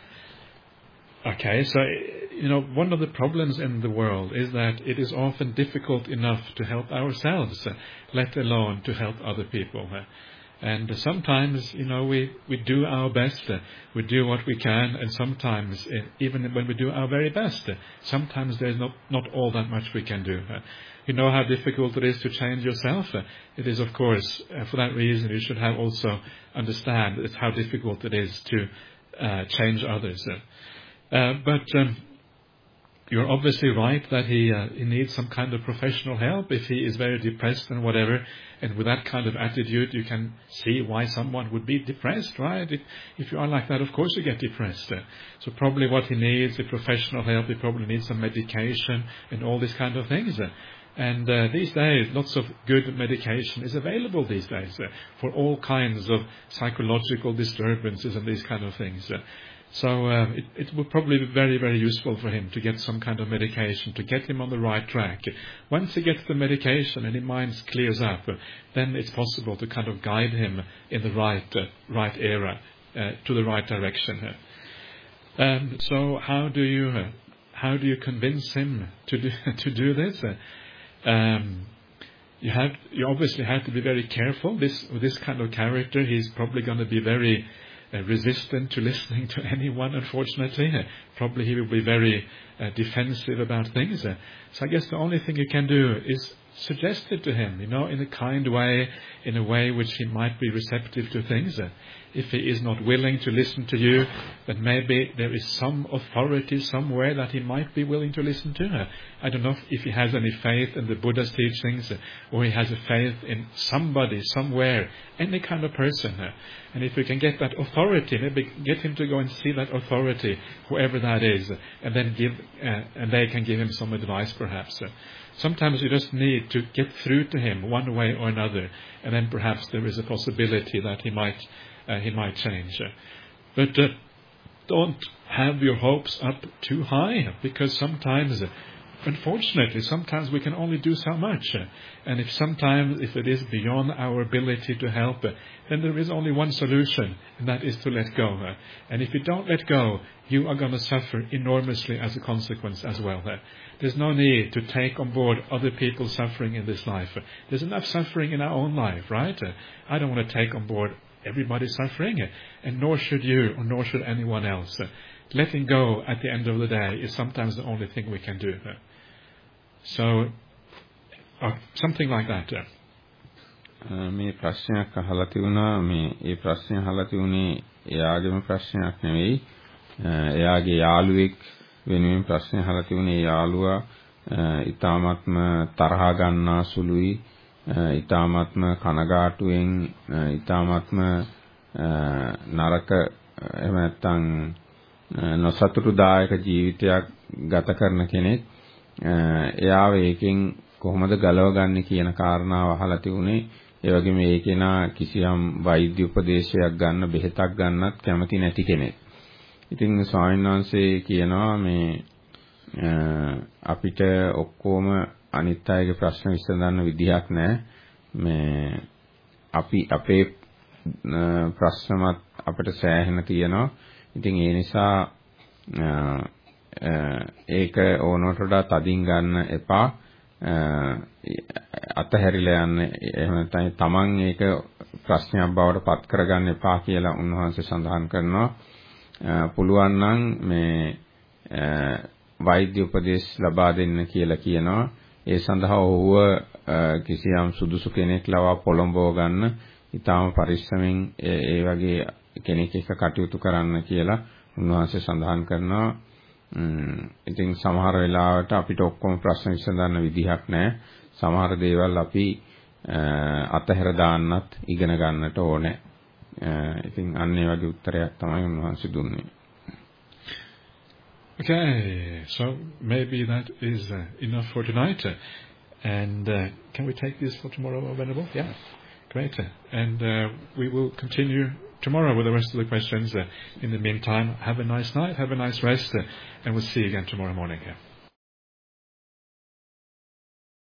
Okay, so, you know, one of the problems in the world is that it is often difficult enough to help ourselves, let alone to help other people. And sometimes, you know, we, we do our best, uh, we do what we can, and sometimes, uh, even when we do our very best, uh, sometimes there's not, not all that much we can do. Uh, you know how difficult it is to change yourself? Uh, it is, of course, uh, for that reason, you should have also understand it's how difficult it is to uh, change others. Uh, uh, but, um, you're obviously right that he uh, he needs some kind of professional help if he is very depressed and whatever. And with that kind of attitude, you can see why someone would be depressed, right? If, if you are like that, of course you get depressed. Uh, so probably what he needs is professional help. He probably needs some medication and all these kind of things. Uh, And uh, these days, lots of good medication is available these days uh, for all kinds of psychological disturbances and these kind of things. Uh, so uh, it, it would probably be very, very useful for him to get some kind of medication to get him on the right track. Once he gets the medication and his mind clears up, uh, then it's possible to kind of guide him in the right, uh, right era, uh, to the right direction. Uh, um, so how do you, uh, how do you convince him to do, to do this? Uh, Um, you have, you obviously have to be very careful. This, with this kind of character, he's probably going to be very uh, resistant to listening to anyone, unfortunately. Uh, probably he will be very uh, defensive about things. Uh, so I guess the only thing you can do is suggest it to him, you know, in a kind way, in a way which he might be receptive to things. Uh, if he is not willing to listen to you, then maybe there is some authority somewhere that he might be willing to listen to. Uh, I don't know if he has any faith in the Buddha's teachings, uh, or he has a faith in somebody, somewhere, any kind of person. Uh, and if we can get that authority, maybe get him to go and see that authority, whoever that is, uh, and then give, uh, and they can give him some advice perhaps. Uh, Sometimes you just need to get through to him one way or another, and then perhaps there is a possibility that he might uh, he might change. Uh, but uh, don't have your hopes up too high, because sometimes, uh, unfortunately, sometimes we can only do so much. Uh, and if sometimes, if it is beyond our ability to help, uh, then there is only one solution, and that is to let go. Uh, and if you don't let go, you are going to suffer enormously as a consequence as well. Uh, There's no need to take on board other people's suffering in this life. There's enough suffering in our own life, right? I don't want to take on board everybody's suffering, and nor should you, or nor should anyone else. Letting go at the end of the day is sometimes the only thing we can do. So, uh, something like that. මේ ප්‍රශ්නයක් අහලා තිබුණා. මේ ඒ ප්‍රශ්නය අහලා තිබුණේ එයාගේම ප්‍රශ්නයක් නෙවෙයි. එයාගේ යාළුවෙක් වෙනුවෙන් ප්‍රශ්න අහලා තිබුණේ. ඒ යාළුවා ඊ타මාත්ම තරහා ගන්නා සුළුයි, ඊ타මාත්ම කනගාටුවෙන්, ඊ타මාත්ම නරක එහෙම නැත්නම් නොසතුටුදායක ජීවිතයක් ගත කරන කෙනෙක්. එයාව ඒකෙන් කොහොමද ගලවගන්නේ කියන කාරණාව අහලා තිබුණේ. ඒ වගේම ඒ කෙනා කිසියම් වෛද්‍ය උපදේශයක් ගන්න, බෙහෙතක් ගන්නත් කැමති නැති කෙනෙක්. ඉතින් ස්වාමීන් වහන්සේ කියනවා මේ අපිට ඔක්කොම අනිත් අයගේ ප්‍රශ්න විසඳන්න විදිහක් නැහැ. මේ අපි අපේ ප්‍රශ්නමත් අපිට සෑහෙන තියෙනවා. ඉතින් ඒ නිසා ඒක ඕනකට වඩා තදින් ගන්න එපා. අතහැරිලා යන්න, එහෙම නැත්නම් තමන් ඒක ප්‍රශ්නයක් බවට පත් කරගන්න එපා කියලා උන්වහන්සේ සඳහන් කරනවා. පුළුවන් නම් මේ වෛද්‍ය උපදෙස් ලබා දෙන්න කියලා කියනවා. ඒ සඳහා ඔහුව කිසියම් සුදුසු කෙනෙක් ලවා පොළඹව ගන්න, ඊටාම පරිස්සමෙන් ඒ වගේ කෙනෙක් එක්ක කටයුතු කරන්න කියලා උන්වහන්සේ සඳහන් කරනවා. ඉතින් සමහර වෙලාවට අපිට ඔක්කොම ප්‍රශ්න විසඳන්න විදිහක් නැහැ. සමහර දේවල් අපි අතහැර දාන්නත් ඉගෙන ගන්නට ඕනේ. ඉතින් අන්න ඒ වගේ උත්තරයක් තමයි උන්වහන්සේ දුන්නේ. Okay, so maybe that is uh, enough for tonight. Uh, and uh, can we take this for tomorrow, Venerable? Yeah, great. Uh, and uh, we will continue tomorrow with the rest of the questions. Uh, in the meantime, have a nice night, have a nice rest, uh, and we'll see you again tomorrow morning here.